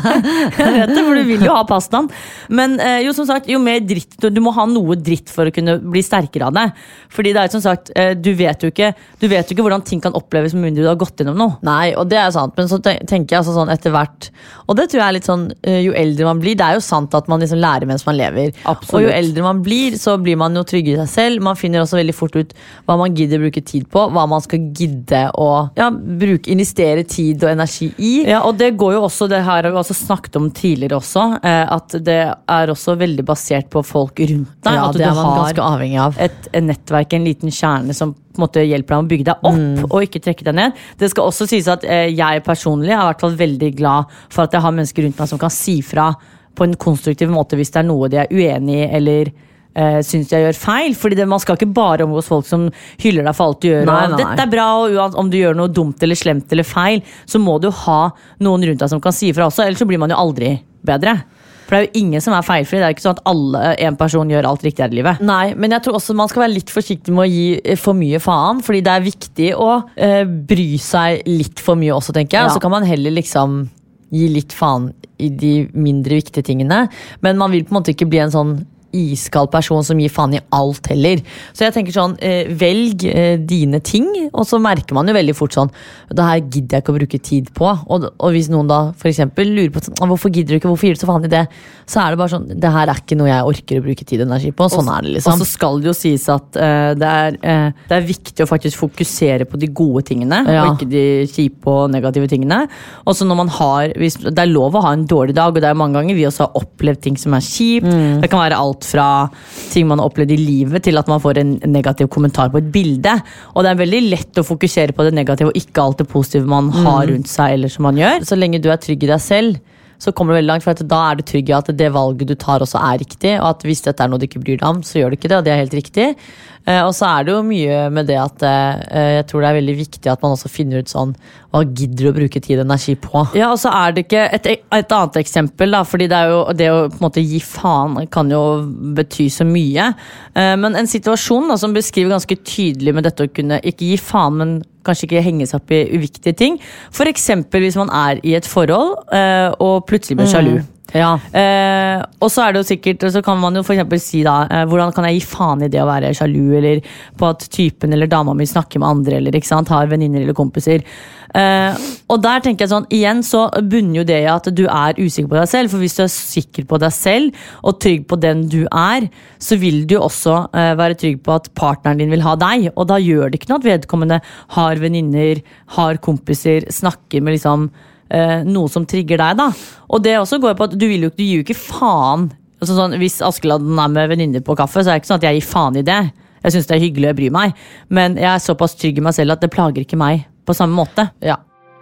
Jeg vet det, for du vil jo ha pastaen. Men eh, jo, som sagt, jo mer dritt du, du må ha noe dritt for å kunne bli sterkere av det. Fordi det er jo som sagt, eh, du vet jo ikke Du vet jo ikke hvordan ting kan oppleves med mindre du har gått gjennom noe. Nei, og det er sant, men så ten- tenker jeg altså sånn etter hvert, og det tror jeg er litt sånn, eh, jo eldre man blir, det er jo sant at man liksom lærer mens man lever. Absolutt. Og jo eldre man blir, så blir man jo tryggere i seg selv. Man finner også veldig fort ut hva man gidder å bruke tid på, hva man skal gidde å ja, bruke, investere tid og energi i. Ja, og det går jo også, det her har vi også snakket om tidligere også, eh, at det er også veldig basert på folk rundt deg. Ja, at det du er man har ganske avhengig av. et, et nettverk, en liten kjerne som på en måte hjelper deg å bygge deg opp og ikke trekke deg ned. Det skal også sies at eh, jeg personlig er i hvert fall veldig glad for at jeg har mennesker rundt meg som kan si fra på en konstruktiv måte hvis det er noe de er uenig i eller uh, syns jeg gjør feil. Fordi det, man skal ikke bare omgås folk som hyller deg for alt du gjør. Nei, og nei, nei. dette er bra, og uansett om du gjør noe dumt eller slemt eller feil, så må du ha noen rundt deg som kan si fra også, ellers så blir man jo aldri bedre. For det er jo ingen som er feilfri. Det er jo ikke sånn at alle, en person gjør alt riktig her i livet. Nei, men jeg tror også man skal være litt forsiktig med å gi eh, for mye faen, fordi det er viktig å eh, bry seg litt for mye også, tenker jeg. Ja. Så kan man heller liksom gi litt faen i de mindre viktige tingene, men man vil på en måte ikke bli en sånn iskald person som gir faen i alt heller. Så jeg tenker sånn, eh, velg eh, dine ting, og så merker man jo veldig fort sånn, det her gidder jeg ikke å bruke tid på. Og, og hvis noen da for eksempel lurer på sånn, hvorfor gidder du ikke, hvorfor gir du så faen i det? Så er det bare sånn, det her er ikke noe jeg orker å bruke tid og energi på. Sånn er det liksom. Og så skal det jo sies at eh, det, er, eh, det er viktig å faktisk fokusere på de gode tingene, Ja. og ikke de kjipe og negative tingene. Og så når man har, hvis, det er lov å ha en dårlig dag, og det er mange ganger vi også har opplevd ting som er kjipt. Det kan være alt fra ting man har opplevd i livet til at man får en negativ kommentar på et bilde. Og det er veldig lett å fokusere på det negative og ikke alt det positive man har rundt seg eller som man gjør. Så lenge du er trygg i deg selv, så kommer du veldig langt, for at da er du trygg i at det valget du tar også er riktig, og at hvis dette er noe du ikke bryr deg om, så gjør du ikke det, og det er helt riktig. Eh, og så er det jo mye med det at eh, jeg tror det er veldig viktig at man også finner ut sånn, hva gidder du å bruke tid og energi på? Ja, og så er det ikke et, et annet eksempel da, fordi det er jo det å på en måte gi faen kan jo bety så mye. Eh, men en situasjon da, som beskriver ganske tydelig med dette å kunne ikke gi faen, men kanskje ikke henge seg opp i uviktige ting. For eksempel hvis man er i et forhold eh, og plutselig blir sjalu. Ja. Eh, og så er det jo sikkert, så kan man jo for eksempel si da, eh, hvordan kan jeg gi faen i det å være sjalu, eller på at typen eller dama mi snakker med andre, eller ikke sant, har venninner eller kompiser. Eh, og der tenker jeg sånn, igjen så bunner jo det i at du er usikker på deg selv, for hvis du er sikker på deg selv og trygg på den du er, så vil du også eh, være trygg på at partneren din vil ha deg, og da gjør det ikke noe at vedkommende har venninner, har kompiser, snakker med liksom eh, noe som trigger deg da. Og det også går på at du, vil jo, du gir jo ikke faen. Altså sånn, hvis Askeladden er med venninner på kaffe, så er det ikke sånn at jeg gir faen i det. Jeg synes det er hyggelig, jeg bryr meg, men jeg er såpass trygg i meg selv at det plager ikke meg på samme måte. Ja.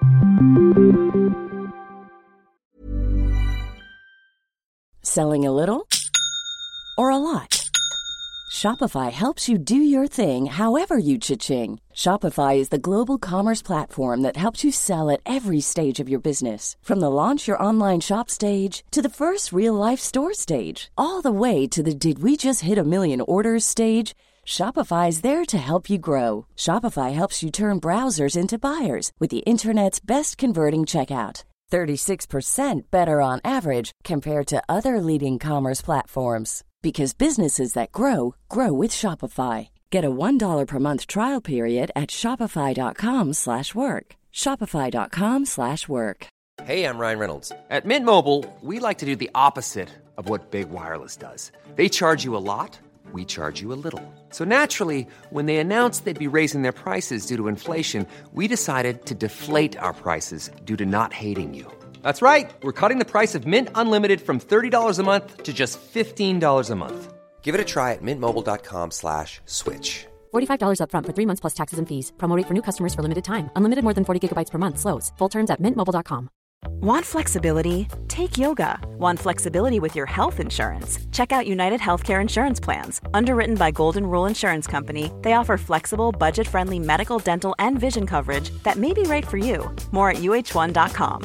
Selling a little or a lot? Shopify helps you do your thing however you cha-ching. Shopify is the global commerce platform that helps you sell at every stage of your business. From the launch your online shop stage to the first real life store stage, all the way to the did we just hit a million orders stage. Shopify is there to help you grow. Shopify helps you turn browsers into buyers with the internet's best converting checkout. thirty-six percent better on average compared to other leading commerce platforms. Because businesses that grow, grow with Shopify. Get a one dollar per month trial period at shopify.com slash work. Shopify.com slash work. Hey, I'm Ryan Reynolds. At Mint Mobile, we like to do the opposite of what Big Wireless does. They charge you a lot, we charge you a little. So naturally, when they announced they'd be raising their prices due to inflation, we decided to deflate our prices due to not hating you. That's right. We're cutting the price of Mint Unlimited from thirty dollars a month to just fifteen dollars a month. Give it a try at mintmobile.com slash switch. forty-five dollars up front for three months plus taxes and fees. Promo rate for new customers for limited time. Unlimited more than forty gigabytes per month slows. Full terms at mint mobile dot com. Want flexibility? Take yoga. Want flexibility with your health insurance? Check out United Healthcare Insurance Plans. Underwritten by Golden Rule Insurance Company, they offer flexible, budget-friendly medical, dental, and vision coverage that may be right for you. More at U H one dot com.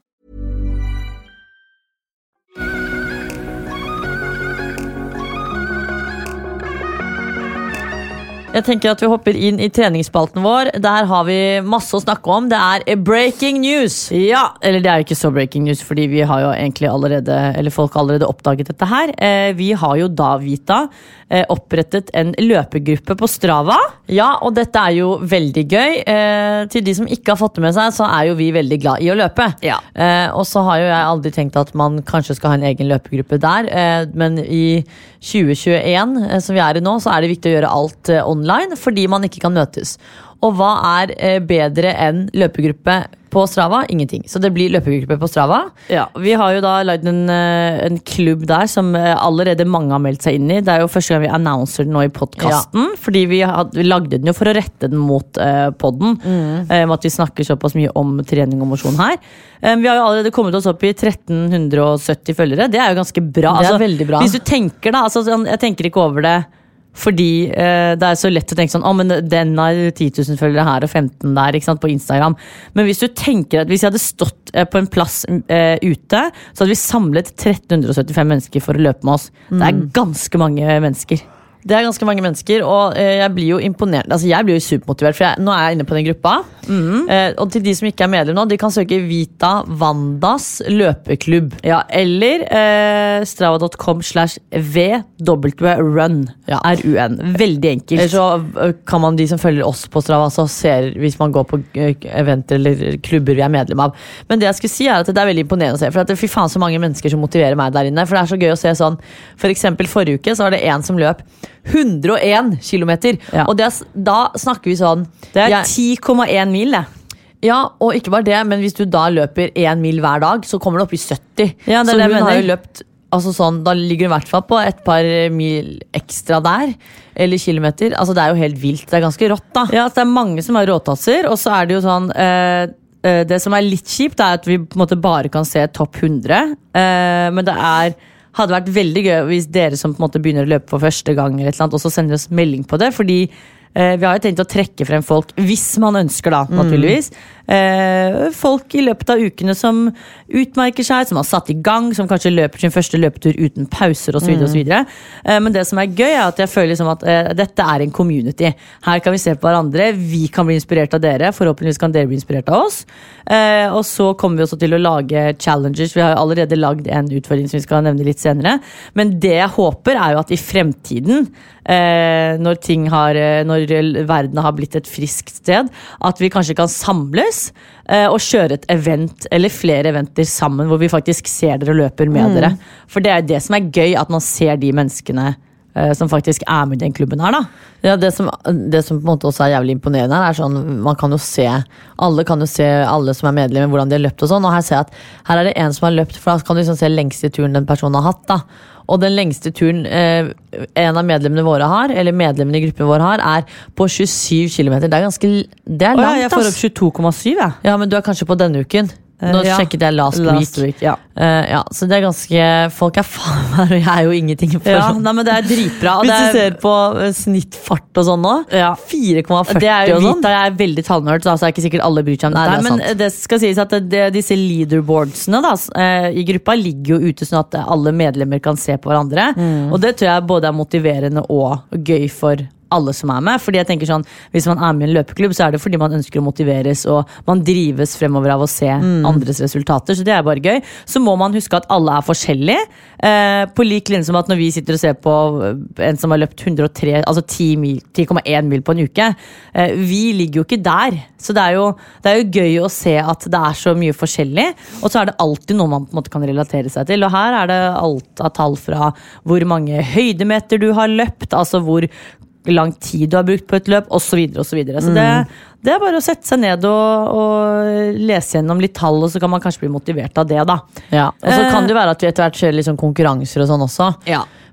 Jeg tenker at vi hopper inn i treningsspalten vår. Der har vi masse å snakke om. Det er breaking news. Ja, eller det er jo ikke så breaking news, fordi vi har jo egentlig allerede, eller folk har allerede oppdaget dette her. Eh, vi har jo da, Vita, eh, opprettet en løpegruppe på Strava. Ja, og dette er jo veldig gøy. Eh, til de som ikke har fått det med seg, så er jo vi veldig glad i å løpe. Ja. Eh, og så har jo jeg aldri tenkt at man kanskje skal ha en egen løpegruppe der, eh, men i tjue tjueen, eh, som vi er i nå, så er det viktig å gjøre alt eh, online. Fordi man ikke kan møtes. Og hva er eh, bedre enn løpegruppe på Strava? Ingenting. Så det blir løpegruppe på Strava. Ja, vi har jo da lagd en, en klubb der som allerede mange har meldt seg inn i. Det er jo første gang vi annonser den nå i podcasten. Ja. Fordi vi, had, vi lagde den jo for å rette den mot eh, podden. Mm. Eh, at vi snakker såpass mye om trening og mosjon her. Eh, vi har jo allerede kommet oss opp i tretten sytti følgere. Det er jo ganske bra. Det er altså, veldig bra. Hvis du tenker da, altså, jeg tenker ikke over det fordi eh, det er så lett å tenke sånn, oh, men den har ti tusen følgere her og femten der, ikke sant, på Instagram. Men hvis du tenker at hvis jeg hadde stått eh, på en plass eh, ute, så hadde vi samlet tretten syttifem mennesker for å løpe med oss. Mm. Det er ganske mange mennesker. Det er ganske mange mennesker, og eh, jeg blir jo imponert. Altså, jeg blir jo supermotivert, for jeg, nå er jeg inne på den gruppa. Mm. Eh, og til de som ikke er medlem nå, de kan søke Vita Vandas løpeklubb. Ja, eller eh, strava dot com slash v w run. Ja. R U N. Veldig enkelt. Eller så kan man, de som følger oss på Strava, så ser hvis man går på eventer eller klubber vi er medlem av. Men det jeg skulle si er at det er veldig imponerende å se, for at det fy faen så mange mennesker som motiverer meg der inne. For det er så gøy å se sånn, for eksempel forrige uke så var det en som løp hundre og en kilometer. Ja. Og det er, da snakker vi sånn det er ti komma en mil det. Ja, og ikke bare det, men hvis du da løper en mil hver dag, så kommer du opp i sytti. Ja, det er så det hun mener. Har jo løpt altså sånn, da ligger hun i hvert fall på et par mil ekstra der, eller kilometer. Altså det er jo helt vilt, det er ganske rått da. Ja, det er mange som har råtasser, og så er det jo sånn eh, det som er litt kjipt er at vi på en måte bare kan se topp hundre, eh, men det er hadde vært veldig gøy hvis dere som på en måte begynner å løpe for første gang eller et eller annet, også sender oss melding på det, fordi eh, vi har jo tenkt å trekke frem folk, hvis man ønsker da, naturligvis. Eh, folk i løpet av ukene som utmerker seg, som har satt i gang, som kanskje løper sin første løpetur uten pauser og så videre og så videre. Eh, men det som er gøy er at jeg føler liksom at eh, dette er en community. Her kan vi se på hverandre, vi kan bli inspirert av dere, forhåpentligvis kan dere bli inspirert av oss. Eh, og så kommer vi også til å lage challenges. Vi har jo allerede lagd en utfordring som vi skal nevne litt senere. Men det jeg håper er jo at i fremtiden, eh, når ting har, når verden har blitt et friskt sted, at vi kanskje kan samles og kjøre et event eller flere eventer sammen hvor vi faktisk ser dere og løper med mm. dere. For det er det som er gøy, at man ser de menneskene uh, som faktisk er med i den klubben her da. Ja, det som, det som på en måte også er jævlig imponerende her er sånn, man kan jo se, alle kan jo se alle som er medlemmer, hvordan de har løpt og sånn, og her ser jeg at her er det en som har løpt, for da kan du liksom se lengste turen den personen har hatt da. Og den lengste turen eh, en av medlemmene våre har, eller medlemmene i gruppen vår har, er på tjuesyv kilometer. Det er ganske, det er langt, ass. Jeg får opp tjueto komma syv, ja. Ja, men du er kanskje på denne uken. Nå ja. Sjekket jeg last, last week, week ja. Uh, ja, så det er ganske, folk er faen her, og jeg er jo ingenting for ja, nei, men det er dritbra. Hvis det er, du ser på uh, snittfart og sånn nå, ja. fire komma førti og sånn. Jeg er veldig tallnørd, så er ikke sikkert alle bryr seg om det, men sant. Det skal sies at det, disse leaderboardsene da, uh, i gruppa ligger jo ute sånn at alle medlemmer kan se på hverandre, mm. og det tror jeg både er motiverende og gøy for alle som er med, fordi jeg tenker sånn, hvis man er med i en løpeklubb, så er det fordi man ønsker å motiveres, og man drives fremover av å se mm. andres resultater, så det er bare gøy. Så må man huske at alle er forskjellige, eh, på lik linje som at når vi sitter og ser på en som har løpt hundre og tre, altså ti komma en mil på en uke, eh, vi ligger jo ikke der, så det er jo, det er jo gøy å se at det er så mye forskjellig, og så er det alltid noe man på en måte kan relatere seg til, og her er det alt av tall fra hvor mange høydemeter du har løpt, altså hvor lang tid du har brukt på et løp, og så videre og så videre. Så det, det er bare å sette seg ned og, og lese gjennom litt tall, og så kan man kanskje bli motivert av det da. Ja. Og så kan det være at vi etter hvert kjører litt sånn konkurranser og sånn også. Ja.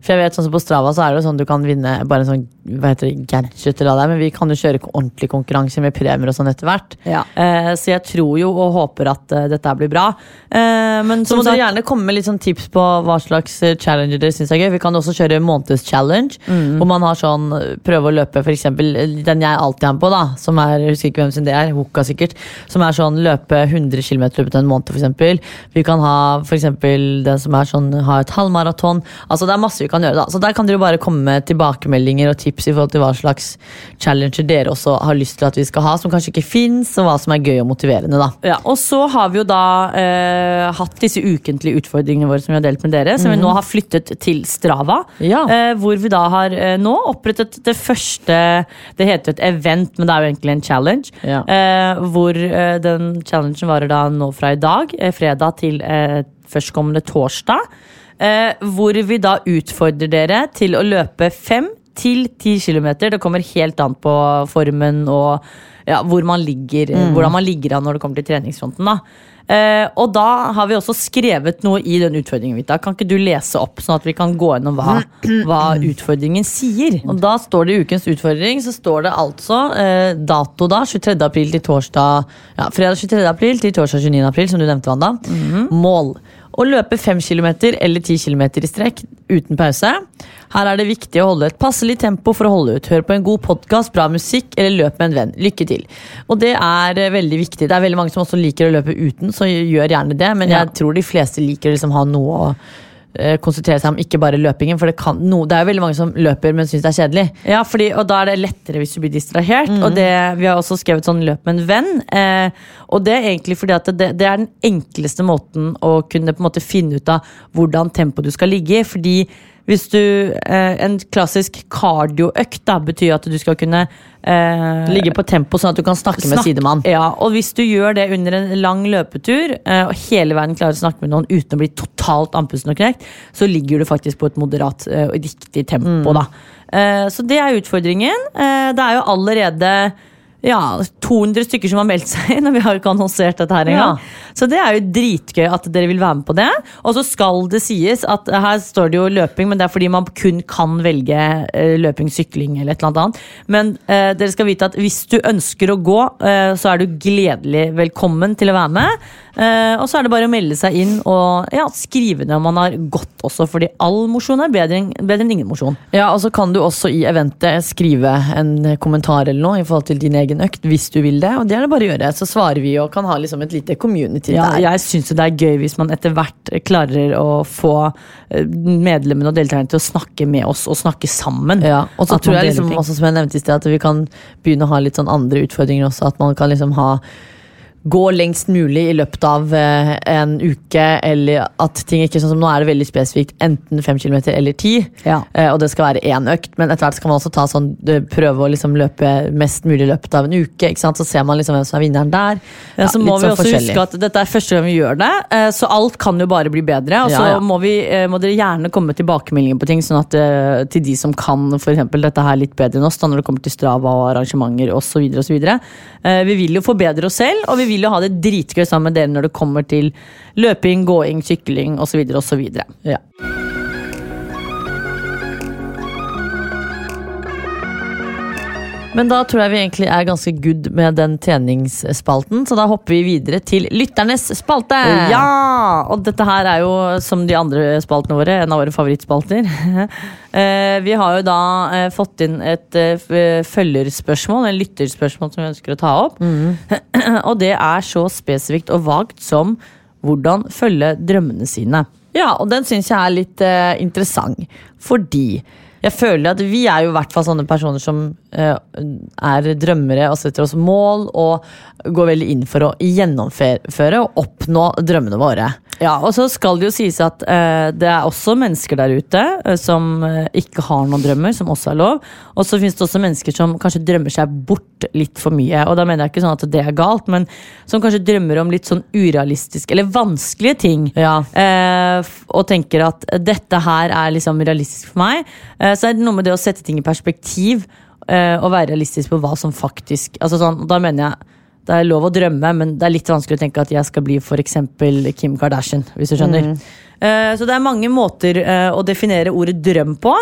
For jeg vet sånn som på Strava så er det jo sånn du kan vinne bare en sånn, hva heter det, gadget eller det, men vi kan jo kjøre ordentlig konkurranse med premier og sånn etter hvert. Ja. Eh, så jeg tror jo og håper at uh, dette blir bra. Eh, men så må dere gjerne komme med litt sånn tips på hva slags challenger dere synes er gøy. Vi kan også kjøre måneds challenge, mm. hvor man har sånn, prøve å løpe for eksempel, den jeg alltid er på da, som er, jeg husker ikke hvem sin det er, Hoka sikkert, som er sånn løpe hundre kilometer løpet en måned for eksempel. Vi kan ha for eksempel den som er sånn, ha et halvmaraton. Altså det er masse vi kan gjøre da. Så der kan dere bare komme med tilbakemeldinger og tips i forhold til hva slags challenger dere også har lyst til at vi skal ha, som kanskje ikke finnes, og hva som er gøy og motiverende da. Ja, og så har vi jo da eh, hatt disse ukentlige utfordringene våre som vi har delt med dere, som mm. vi nå har flyttet til Strava, ja. eh, hvor vi da har eh, nå opprettet det første, det heter et event, men det er jo egentlig en challenge, ja. eh, hvor eh, den challengen varer da nå fra i dag, eh, fredag til eh, førstkommende torsdag, eh, hvor vi da utfordrer dere til å løpe fem til ti kilometer. Det kommer helt an på formen og ja, hvor man ligger, mm. hvordan man ligger an når det kommer til treningsfronten da. Eh, og da har vi også skrevet noe i den utfordringen, Vita. Kan ikke du lese opp, sånn at vi kan gå gjennom hva, hva utfordringen sier? Og da står det i ukens utfordring, så står det altså eh, dato da, tjuetredje april til torsdag, ja, fredag tjuetredje april til torsdag tjueniende april, som du nevnte, Wanda. Mm-hmm. Mål. Å løpe fem kilometer eller ti kilometer i strekk uten pause. Her er det viktig å holde et passelig tempo for å holde ut. Hør på en god podcast, bra musikk eller løp med en venn. Lykke til. Og det er veldig viktig. Det er veldig mange som også liker å løpe uten, så gjør gjerne det. Men jeg ja. tror de fleste liker å liksom ha noe å konsentrere seg om, ikke bare løpingen, for det, kan, no, det er jo veldig mange som løper, men synes det er kjedelig. Ja, fordi, og da er det lettere hvis du blir distrahert, mm. og det, vi har også skrevet sånn løp med en venn, eh, og det er egentlig fordi at det, det er den enkleste måten å kunne på en måte finne ut av hvordan tempo du skal ligge i, fordi hvis du, eh, en klassisk cardio-økt da, betyr at du skal kunne eh, ligge på tempo sånn at du kan snakke Snakk, med sidemann. Ja, og hvis du gjør det under en lang løpetur, eh, og hele verden klarer å snakke med noen uten å bli totalt andpusten og knekt, så ligger du faktisk på et moderat eh, og riktig tempo mm. da. Eh, så det er utfordringen. Eh, det er jo allerede ja, to hundre stykker som har meldt seg inn, og vi har ikke annonsert dette her engang. Ja. Så det er jo dritgøy at dere vil være med på det. Og så skal det sies at her står det jo løping, men det er fordi man kun kan velge uh, løping, sykling eller et eller annet. Men uh, dere skal vite at hvis du ønsker å gå, uh, så er du gledelig velkommen til å være med. Uh, og så er det bare å melde seg inn og ja, skrive ned om man har gått også, fordi all mosjon er bedre enn, bedre enn ingen mosjon. Ja, og så kan du også i eventet skrive en kommentar eller noe i forhold til din egen økt, hvis du vil det, og det er det bare å gjøre. Så svarer vi og kan ha liksom et lite community ja, der. Jeg synes jo det er gøy hvis man etter hvert klarer å få medlemmene og deltakerne til å snakke med oss og snakke sammen. Ja, og så tror jeg liksom også, som jeg nevnte i sted, at vi kan begynne å ha litt sånn andre utfordringer også, at man kan liksom ha gå lengst mulig i løpet av eh, en uke, eller at ting ikke sånn som nå er det veldig spesifikt, enten fem kilometer eller ti, ja. eh, og det skal være en økt, men etter hvert skal man også ta sånn, prøve å liksom løpe mest mulig i løpet av en uke, ikke sant? Så ser man liksom hvem som er vinneren der. Ja, så må vi også huske at dette er første gang vi gjør det, eh, så alt kan jo bare bli bedre, og så ja, ja. må, vi, eh, må dere gjerne komme med tilbakemeldinger på ting, sånn at eh, til de som kan for eksempel dette her litt bedre enn oss, da når det kommer til Strava og arrangementer og så videre og så videre. Eh, vi vil jo forbedre oss selv, og vi vil jo ha det dritgøy sammen med dere når det kommer til løping, gåing, sykling og så videre og så videre. Ja. Men da tror jeg vi egentlig er ganske good med den treningsspalten, så da hopper vi videre til lytternes spalte. Ja, og dette her er jo som de andre spaltene våre, en av våre favorittspalter. Vi har jo da fått inn et følgerspørsmål, en lytterspørsmål som vi ønsker å ta opp. Mm. Og det er så spesifikt og vagt som hvordan følge drømmene sine. Ja, og den synes jeg er litt uh, interessant, fordi jeg føler at vi er jo i hvert fall sånne personer som uh, er drømmere og setter oss mål og går veldig inn for å gjennomføre og oppnå drømmene våre. Ja, og så skal det jo sies at uh, det er også mennesker der ute uh, som uh, ikke har noen drømmer, som også er lov. Og så finnes det også mennesker som kanskje drømmer seg bort litt for mye, og da mener jeg ikke sånn at det er galt, men som kanskje drømmer om litt sånn urealistiske eller vanskelige ting, ja. uh, og tenker at dette her er liksom realistisk for meg. Uh, så er det noe med det å sette ting i perspektiv uh, og være realistisk på hva som faktisk, altså sånn, da mener jeg det er lov å drømme, men det er litt vanskelig å tenke at jeg skal bli for eksempel Kim Kardashian, hvis du skjønner. Mm. Uh, så det er mange måter uh, å definere ordet drøm på.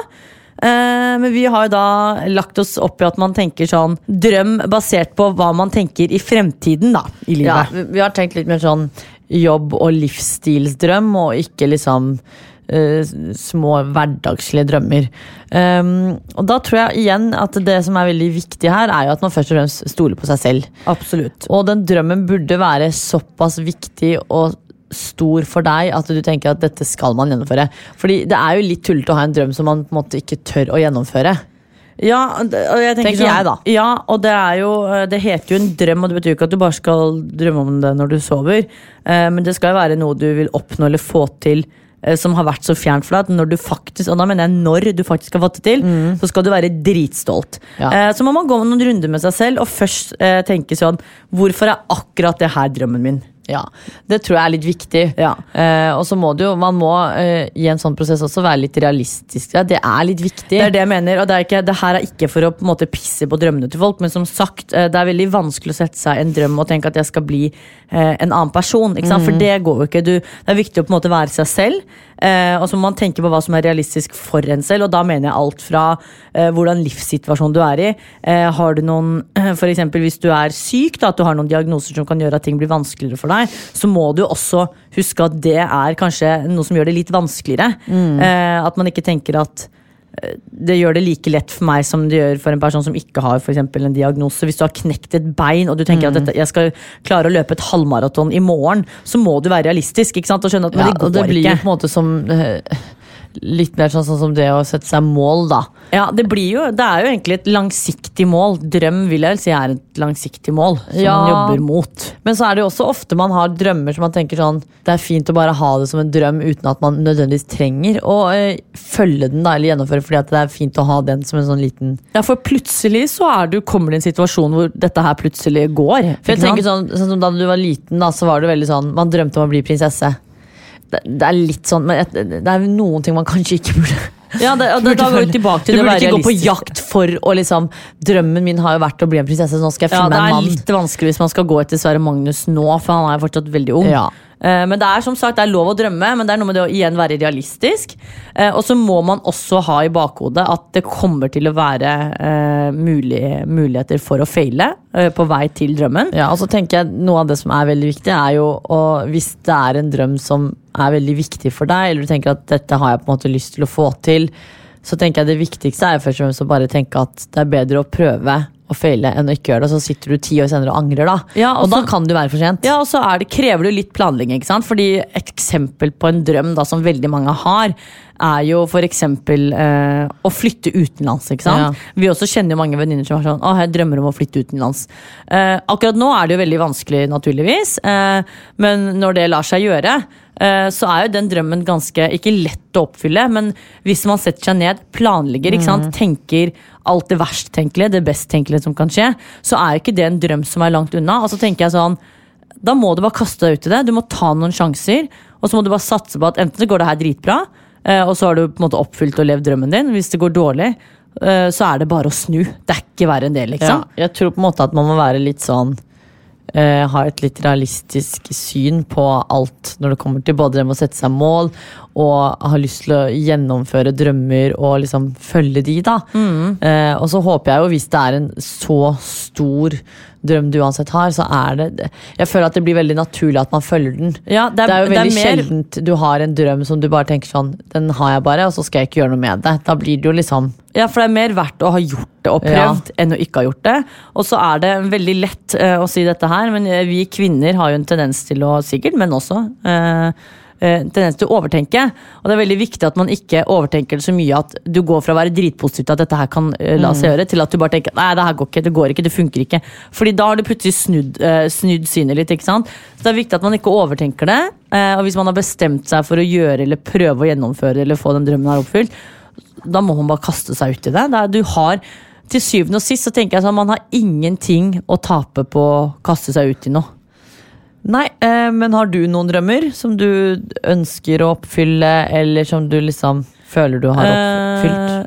Uh, men vi har jo da lagt oss opp i at man tenker sånn drøm basert på hva man tenker i fremtiden da, i livet. Ja, vi, vi har tenkt litt mer sånn jobb- og livsstilsdrøm, og ikke liksom uh, små hverdagslige drømmer. Um, og da tror jeg igjen at det som er veldig viktig her, er jo at man først og fremst stoler på seg selv. Absolutt. Og den drømmen burde være såpass viktig og stor for deg at du tenker at dette skal man gjennomføre. Fordi det er jo litt tullete å ha en drøm som man på en måte ikke tør å gjennomføre. Ja, og jeg tenker, tenker sånn, jeg da. Ja, og det er jo, det heter jo en drøm, og det betyr ikke at du bare skal drømme om det når du sover, men det skal jo være noe du vil oppnå eller få til som har vært så fjernt for deg, at når du faktisk, og da mener jeg når du faktisk har fått det til, mm. så skal du være dritstolt. Ja. Så må man gå noen runder med seg selv, og først tenke sånn, hvorfor er akkurat det her drømmen min? Ja, det tror jeg er litt viktig. Ja. Eh, og så må det jo, man må eh, i en sånn prosess også være litt realistisk. Ja, det er litt viktig. Det er det jeg mener, og det, er ikke, det her er ikke for å på en måte pisse på drømmene til folk, men som sagt, eh, det er veldig vanskelig å sette seg en drøm og tenke at jeg skal bli eh, en annen person, ikke sant? Mm. For det går jo ikke. Du, det er viktig å på en måte være seg selv, eh, og så må man tenke på hva som er realistisk for en selv, og da mener jeg alt fra eh, hvordan livssituasjon du er i. Eh, har du noen, eh, for eksempel hvis du er syk, da, at du har noen diagnoser som kan gjøre at ting blir vanskeligere for deg, så må du også huske at det er kanskje noe som gjør det litt vanskeligere. Mm. Eh, at man ikke tenker at eh, det gjør det like lett for meg som det gjør for en person som ikke har for eksempel en diagnose. Hvis du har knekt et bein, og du tenker mm. at dette, jeg skal klare å løpe et halvmaraton i morgen, så må du være realistisk, ikke sant? Og skjønne at men ja, det går og det blir ikke. På en måte som... Eh, litt mer sånn, sånn som det å sette seg mål da. Ja, det blir jo, det er jo egentlig et langsiktig mål. Drøm vil jeg vel si er et langsiktig mål som ja. man jobber mot. Men så er det jo også ofte man har drømmer som man tenker sånn, det er fint å bare ha det som en drøm uten at man nødvendigvis trenger å øh, følge den da, eller gjennomføre, fordi at det er fint å ha den som en sånn liten... Ja, for plutselig så er du, kommer det i en situasjon hvor dette her plutselig går. For jeg tenker sånn, sånn som da du var liten da, så var det veldig sånn, man drømte om å bli prinsesse. Det, det er litt sånn, men det er noen ting man kanskje ikke burde. Ja, det, det, da går vi tilbake til det. Du burde ikke gå på jakt for å liksom, drømmen min har jo vært å bli en prinsesse, så nå skal jeg finne ja, en mann. Det er litt vanskelig hvis man skal gå etter Sverre Magnus nå, for han er jo fortsatt veldig ung. Ja. Uh, men det er som sagt, det er lov å drømme, men det er noe med det å igjen være realistisk. Uh, og så må man også ha i bakhodet at det kommer til å være uh, mulig, muligheter for å feile uh, på vei til drømmen. Ja, og så tenker jeg noe av det som er veldig viktig er jo, og hvis det er en drøm som er veldig viktig for deg, eller du tenker at dette har jeg på en måte lyst til å få til, så tenker jeg det viktigste er først og fremst å bare tenke at det er bedre å prøve å feile enn å ikke gjøre det, og så sitter du ti år senere og angrer da. Ja, og, og da kan du være for sent. Ja, og så er det, krever det litt planlegging, ikke sant? Fordi et eksempel på en drøm da, som veldig mange har, er jo for eksempel eh, å flytte utenlands, ikke sant? Ja. Vi også kjenner jo mange venninner som er sånn, åh, jeg drømmer om å flytte utenlands. Eh, akkurat nå er det jo veldig vanskelig, naturligvis, eh, men når det lar seg gjøre, eh, så er jo den drømmen ganske, ikke lett å oppfylle, men hvis man setter seg ned, planlegger, ikke sant? Mm. Tenker alt det verst tenkelige, det best tenkelige som kan skje, så er ikke det en drøm som er langt unna. Og så tenker jeg sånn, da må du bare kaste deg ut i det, du må ta noen sjanser, og så må du bare satse på at enten så går det her dritbra, og så har du på en måte oppfylt og levd drømmen din. Hvis det går dårlig, så er det bare å snu. Det er ikke verre enn det, liksom. Ja, jeg tror på en måte at man må være litt sånn, uh, ha et litt realistisk syn på alt når det kommer til både det med å sette seg mål, og har lyst til å gjennomføre drømmer og liksom følge de da. Mm. Uh, og så håper jeg jo, hvis det er en så stor drøm du uansett har, så er det, jeg føler at det blir veldig naturlig at man følger den. Ja, det, er, det er jo veldig er mer... sjeldent du har en drøm som du bare tenker sånn, den har jeg bare, og så skal jeg ikke gjøre noe med det. Da blir det jo liksom... Ja, for det er mer verdt å ha gjort det og prøvd, ja, enn å ikke ha gjort det. Og så er det veldig lett uh, å si dette her, men vi kvinner har jo en tendens til å, sikkert, men også... Uh, tendens til å overtenke, og det er veldig viktig at man ikke overtenker det så mye at du går fra å være dritpositiv til at dette her kan uh, la seg gjøre, til at du bare tenker, nei, det her går ikke, det går ikke, det funker ikke, fordi da har du plutselig snudd, uh, snudd synet litt, ikke sant? Så det er viktig at man ikke overtenker det, uh, og hvis man har bestemt seg for å gjøre, eller prøve å gjennomføre, eller få den drømmen her oppfylt, da må man bare kaste seg ut i det. Der du har, til syvende og sist, så tenker jeg sånn, man har ingenting å tape på å kaste seg ut i noe. Nei, eh, men har du noen drømmer som du ønsker å oppfylle, eller som du liksom føler du har oppfylt? Eh,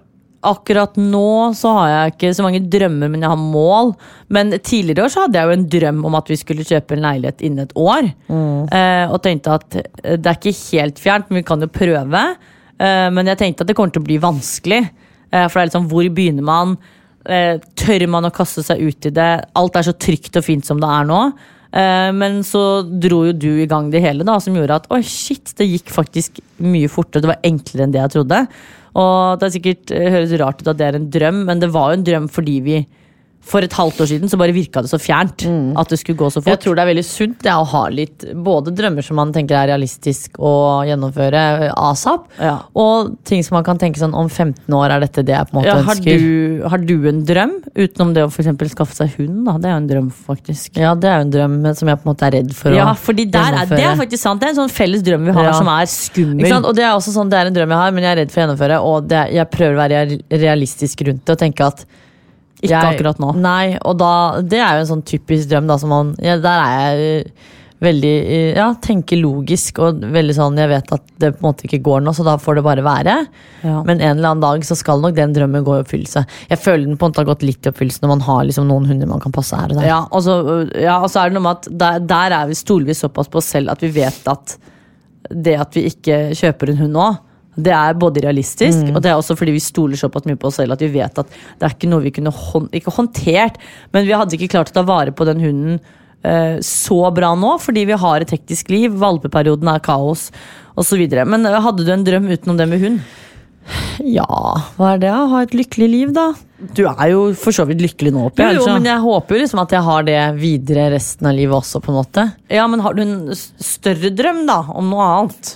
akkurat nå så har jeg ikke så mange drømmer, men jeg har mål. Men tidligere år så hadde jeg jo en drøm om at vi skulle kjøpe en leilighet innen et år. Mm. Eh, og tenkte at det er ikke helt fjernt, men vi kan jo prøve. Eh, men jeg tenkte at det kommer til å bli vanskelig. Eh, for det er liksom, hvor begynner man? Eh, tør man å kaste seg ut i det? Alt er så trygt og fint som det er nå. Eh, men så dro jo du i gang det hele da, som gjorde at, oi shit, det gikk faktisk mye fortere. Det var enklere enn det jeg trodde. Og det er sikkert, høres rart ut at det er en drøm, men det var jo en drøm fordi vi for et halvt år siden så bare virket det så fjernt mm. at det skulle gå så fort. Jeg tror det er veldig sunt det å ha litt både drømmer som man tenker er realistisk å gjennomføre asap, ja. Og ting som man kan tenke sånn om femten år er dette det jeg på en måte ja, har ønsker. Du, har du en drøm utenom det å for eksempel skaffe seg hund da? Det er jo en drøm faktisk. Ja, det er jo en drøm som jeg på en måte er redd for ja, å fordi der er, det er faktisk sant, det er en sånn felles drøm vi har ja. Som er skummel. Ikke sant? Og det er også sånn, det er en drøm jeg har, men jeg er redd for å gjennomføre, og det, jeg prøver å være realistisk rundt det og tenke at ikke jeg, akkurat nå. Nei, og da, det er jo en sånn typisk drøm da, som man, ja, der er jeg veldig, ja, tenker logisk og veldig sånn, jeg vet at det på en måte ikke går nå, så da får det bare være. Ja. Men en eller annen dag så skal nok den drømmen gå i oppfyllelse. Jeg føler den på en måte har gått litt i oppfyllelse når man har liksom noen hunder man kan passe her og der. Ja, og så, ja, og så er det noe med at der, der er vi stoler vi såpass på oss selv at vi vet at det at vi ikke kjøper en hund nå, det er både realistisk, mm. og det er også fordi vi stoler såpass mye på oss selv at vi vet at det er ikke noe vi kunne hånd, ikke håndtert, men vi hadde ikke klart å ta vare på den hunden uh, så bra nå, fordi vi har et hektisk liv, valpeperioden er kaos og så videre. Men uh, hadde du en drøm utenom det med hund? Ja, hva er det? Ha et lykkelig liv da. Du er jo for så vidt lykkelig nå oppe. Jo, jo, men jeg håper jo liksom at jeg har det videre resten av livet også på en måte. Ja, men har du en større drøm da, om noe annet?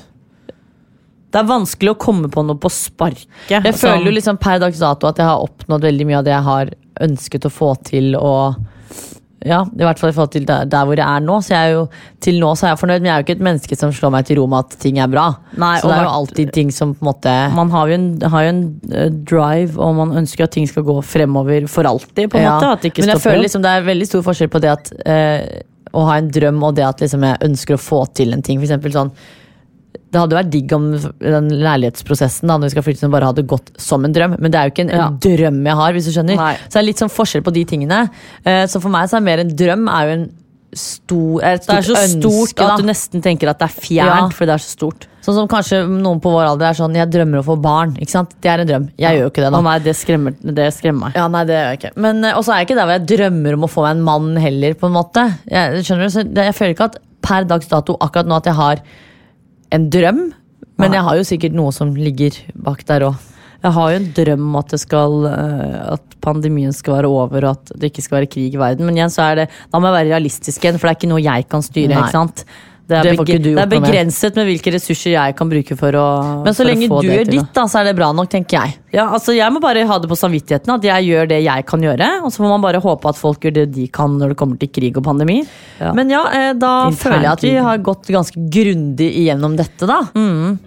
Det er vanskelig å komme på noe på sparket. Jeg altså, føler jo liksom per dags dato at jeg har oppnådd veldig mye av det jeg har ønsket å få til, og ja, i hvert fall i forhold til der, der hvor jeg er nå, så jeg er jo til nå så er jeg fornøyd, men jeg er jo ikke et menneske som slår meg til ro med at ting er bra. Nei, så det er jo alltid ting som på en måte man har jo en, har jo en uh, drive, og man ønsker at ting skal gå fremover for alltid på en ja, måte, at det ikke men jeg føler liksom det er veldig stor forskjell på det at uh, å ha en drøm og det at liksom jeg ønsker å få til en ting, for eksempel sånn det hadde vært digg om den leilighetsprosessen da, når vi skal flytte som bare hadde gått som en drøm, men det er jo ikke en, ja. En drøm jeg har, hvis du skjønner. Nei. Så det er litt sånn forskjell på de tingene. Uh, så for meg så er mer en drøm er jo en stor, er et stort ønske. Det er så stort ønske, at du nesten tenker at det er fjernt, ja. For det er så stort. Sånn som kanskje noen på vår alder er sånn, jeg drømmer å få barn, ikke sant? Det er en drøm. Jeg ja. Gjør jo ikke det da. Å nei, det skremmer, det skremmer meg. Ja, nei, det gjør jeg ikke. Men uh, også er jeg ikke der hvor jeg drømmer om å få meg en mann heller, på en måte. Jeg, skjønner du? Så jeg føler ikke at per dags dato akkurat nå at jeg har en drøm, men jeg har jo sikkert noe som ligger bak der også. Jeg har jo en drøm om at, det skal, at pandemien skal være over, og at det ikke skal være krig i verden. Men igjen så er det, da må jeg være realistisk igjen, for det er ikke noe jeg kan styre, nei. Ikke sant? Det er, det, det er begrenset med hvilke ressurser jeg kan bruke for å men så lenge du gjør ditt da, så er det bra nok, tenker jeg. Ja, altså jeg må bare ha det på samvittigheten at jeg gjør det jeg kan gjøre, og så får man bare håpe at folk gjør det de kan når det kommer til krig og pandemi. Ja. Men ja, da Intern føler jeg at vi har gått ganske grundig igjennom dette da. Mm.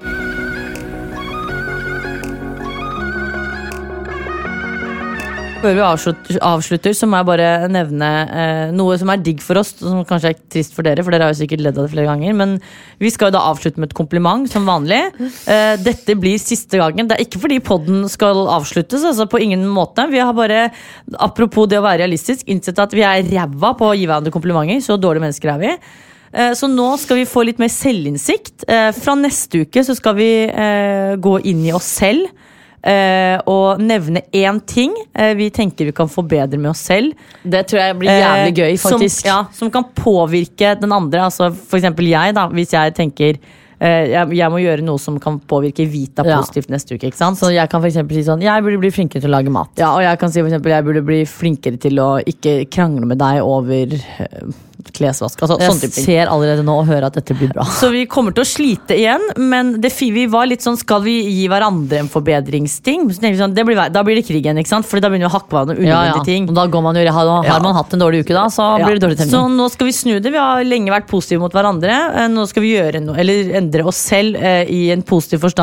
Før vi avslutter, så må jeg bare nevne eh, noe som er digg for oss, som kanskje er trist for dere, for dere har jo sikkert ledd av det flere ganger, men vi skal jo da avslutte med et kompliment, som vanlig. Eh, dette blir siste gangen. Det er ikke fordi podden skal avsluttes, altså på ingen måte. Vi har bare, apropos det å være realistisk, innsett at vi er ræva på å gi hverandre komplimenter, så dårlige mennesker er vi. Eh, så nå skal vi få litt mer selvinnsikt. Eh, fra neste uke så skal vi eh, gå inn i oss selv, Uh, og nevne én ting uh, vi tenker vi kan forbedre med oss selv. Det tror jeg blir jævlig gøy faktisk. Som, ja, som kan påvirke den andre. Altså for eksempel jeg da, hvis jeg tenker uh, jeg, jeg må gjøre noe som kan påvirke Vita positivt ja. Neste uke, ikke sant? Så jeg kan for eksempel si sånn, jeg burde bli flinkere til å lage mat. Ja, og jeg kan si for eksempel, jeg burde bli flinkere til å ikke krangle med deg over uh, klesvask, altså, jeg sånn ser allerede nå og hører at dette blir bra. Så vi kommer til å slite igjen, men det, vi var litt sånn, skal vi gi hverandre en forbedringsting? Så vi sånn, det blir, da blir det krig igjen, ikke sant? Fordi da begynner vi å hakke hverandre unødvendige ja, ja. Ting. Og da går man jo, har, har man hatt en dårlig uke da, så ja. Blir det dårlig temning. Så nå skal vi snu det, vi har lenge vært positive mot hverandre, nå skal vi gjøre noe, eller endre oss selv eh, i en positiv forstand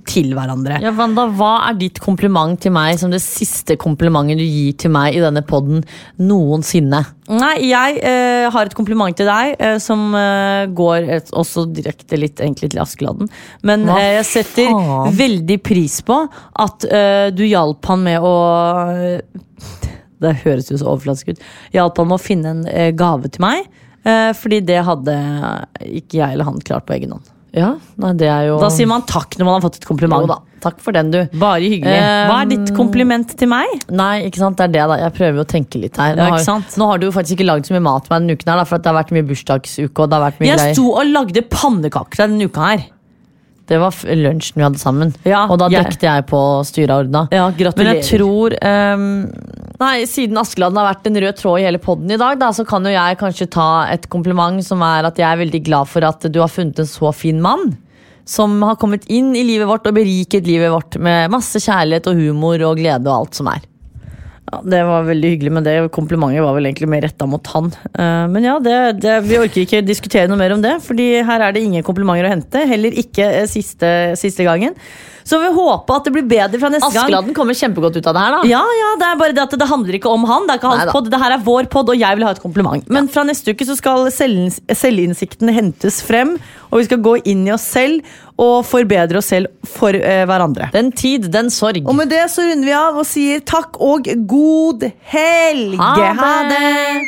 til hverandre. Ja, Wanda, hva er ditt kompliment til meg som det siste komplimentet du gir til meg i denne podden noensinne? Nei, jeg eh, har et kompliment til deg eh, som eh, går et, også direkte litt egentlig til Askeladden. Men eh, jeg setter faen? veldig pris på at eh, du hjalp han med å Det høres jo så overflatisk ut. Hjalp han med å finne en eh, gave til meg. Eh, fordi det hadde ikke jeg eller han klart på egen hånd. Ja, nei, det er jo Da sier man takk når man har fått et kompliment. Jo da, takk for den, du. Bare hyggelig. Hva er ditt kompliment til meg? Nei, ikke sant, det er det da. Jeg prøver å tenke litt her. Nå Ja, ikke har, sant? nå har du jo faktisk ikke laget så mye mat med denne uken her, da, for at det har vært mye bursdagsuke, og det har vært mye Jeg greier. sto og lagde pannekaker denne uka her. Det var f- lunsjen vi hadde sammen. Ja, og da jeg- dekte jeg på styret og ordna. Ja, Men gratulerer. jeg tror ehm, Nei, siden Askeladden har vært en rød tråd i hele podden i dag, da, så kan jo jeg kanskje ta et kompliment som er at jeg er veldig glad for at du har funnet en så fin mann. Som har kommet inn i livet vårt og beriket livet vårt med masse kjærlighet og humor og glede og alt som er. Ja, det var veldig hyggelig, men det komplimentet var vel egentlig mer rettet mot han. Eh, men ja, det, det, vi orker ikke diskutere noe mer om det, fordi her er det ingen komplimenter å hente. Heller ikke eh, siste, siste gangen. Så vi håper at det blir bedre fra neste gang. Askeladden kommer kjempegodt ut av det her, da. Ja, ja, det er bare det at det handler ikke om han. Det er ikke hans Neida. podd, det her er vår podd, og jeg vil ha et kompliment. Men fra neste uke så skal selvinns- selvinnsikten hentes frem, og vi skal gå inn i oss selv og forbedre oss selv for eh, hverandre. Den tid, den sorg. Og med det så runder vi av og sier takk og god helg. Ha det.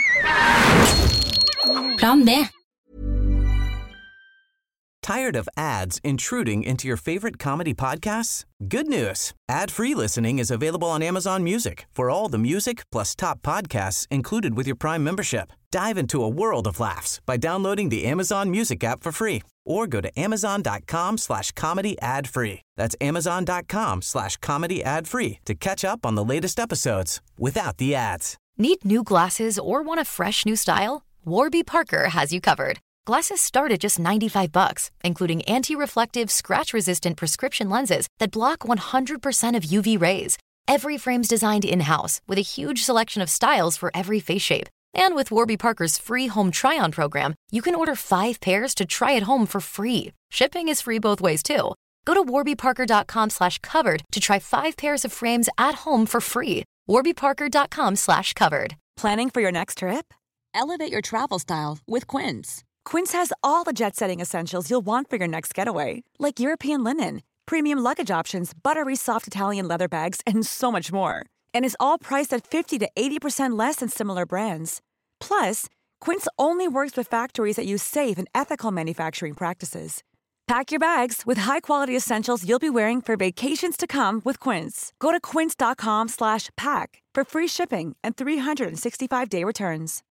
Plan B. Tired of ads intruding into your favorite comedy podcasts? Good news. Ad-free listening is available on Amazon Music for all the music plus top podcasts included with your Prime membership. Dive into a world of laughs by downloading the Amazon Music app for free or go to amazon.com slash comedy ad free. That's amazon.com slash comedy ad free to catch up on the latest episodes without the ads. Need new glasses or want a fresh new style? Warby Parker has you covered. Glasses start at just ninety-five bucks, including anti-reflective, scratch-resistant prescription lenses that block one hundred percent of U V rays. Every frame's designed in-house with a huge selection of styles for every face shape. And with Warby Parker's free home try-on program, you can order five pairs to try at home for free. Shipping is free both ways, too. Go to warbyparker.com slash covered to try five pairs of frames at home for free. warbyparker.com slash covered. Planning for your next trip? Elevate your travel style with Quince. Quince has all the jet-setting essentials you'll want for your next getaway, like European linen, premium luggage options, buttery soft Italian leather bags, and so much more. And is all priced at fifty to eighty percent less than similar brands. Plus, Quince only works with factories that use safe and ethical manufacturing practices. Pack your bags with high-quality essentials you'll be wearing for vacations to come with Quince. Go to quince.com slash pack for free shipping and three sixty-five day returns.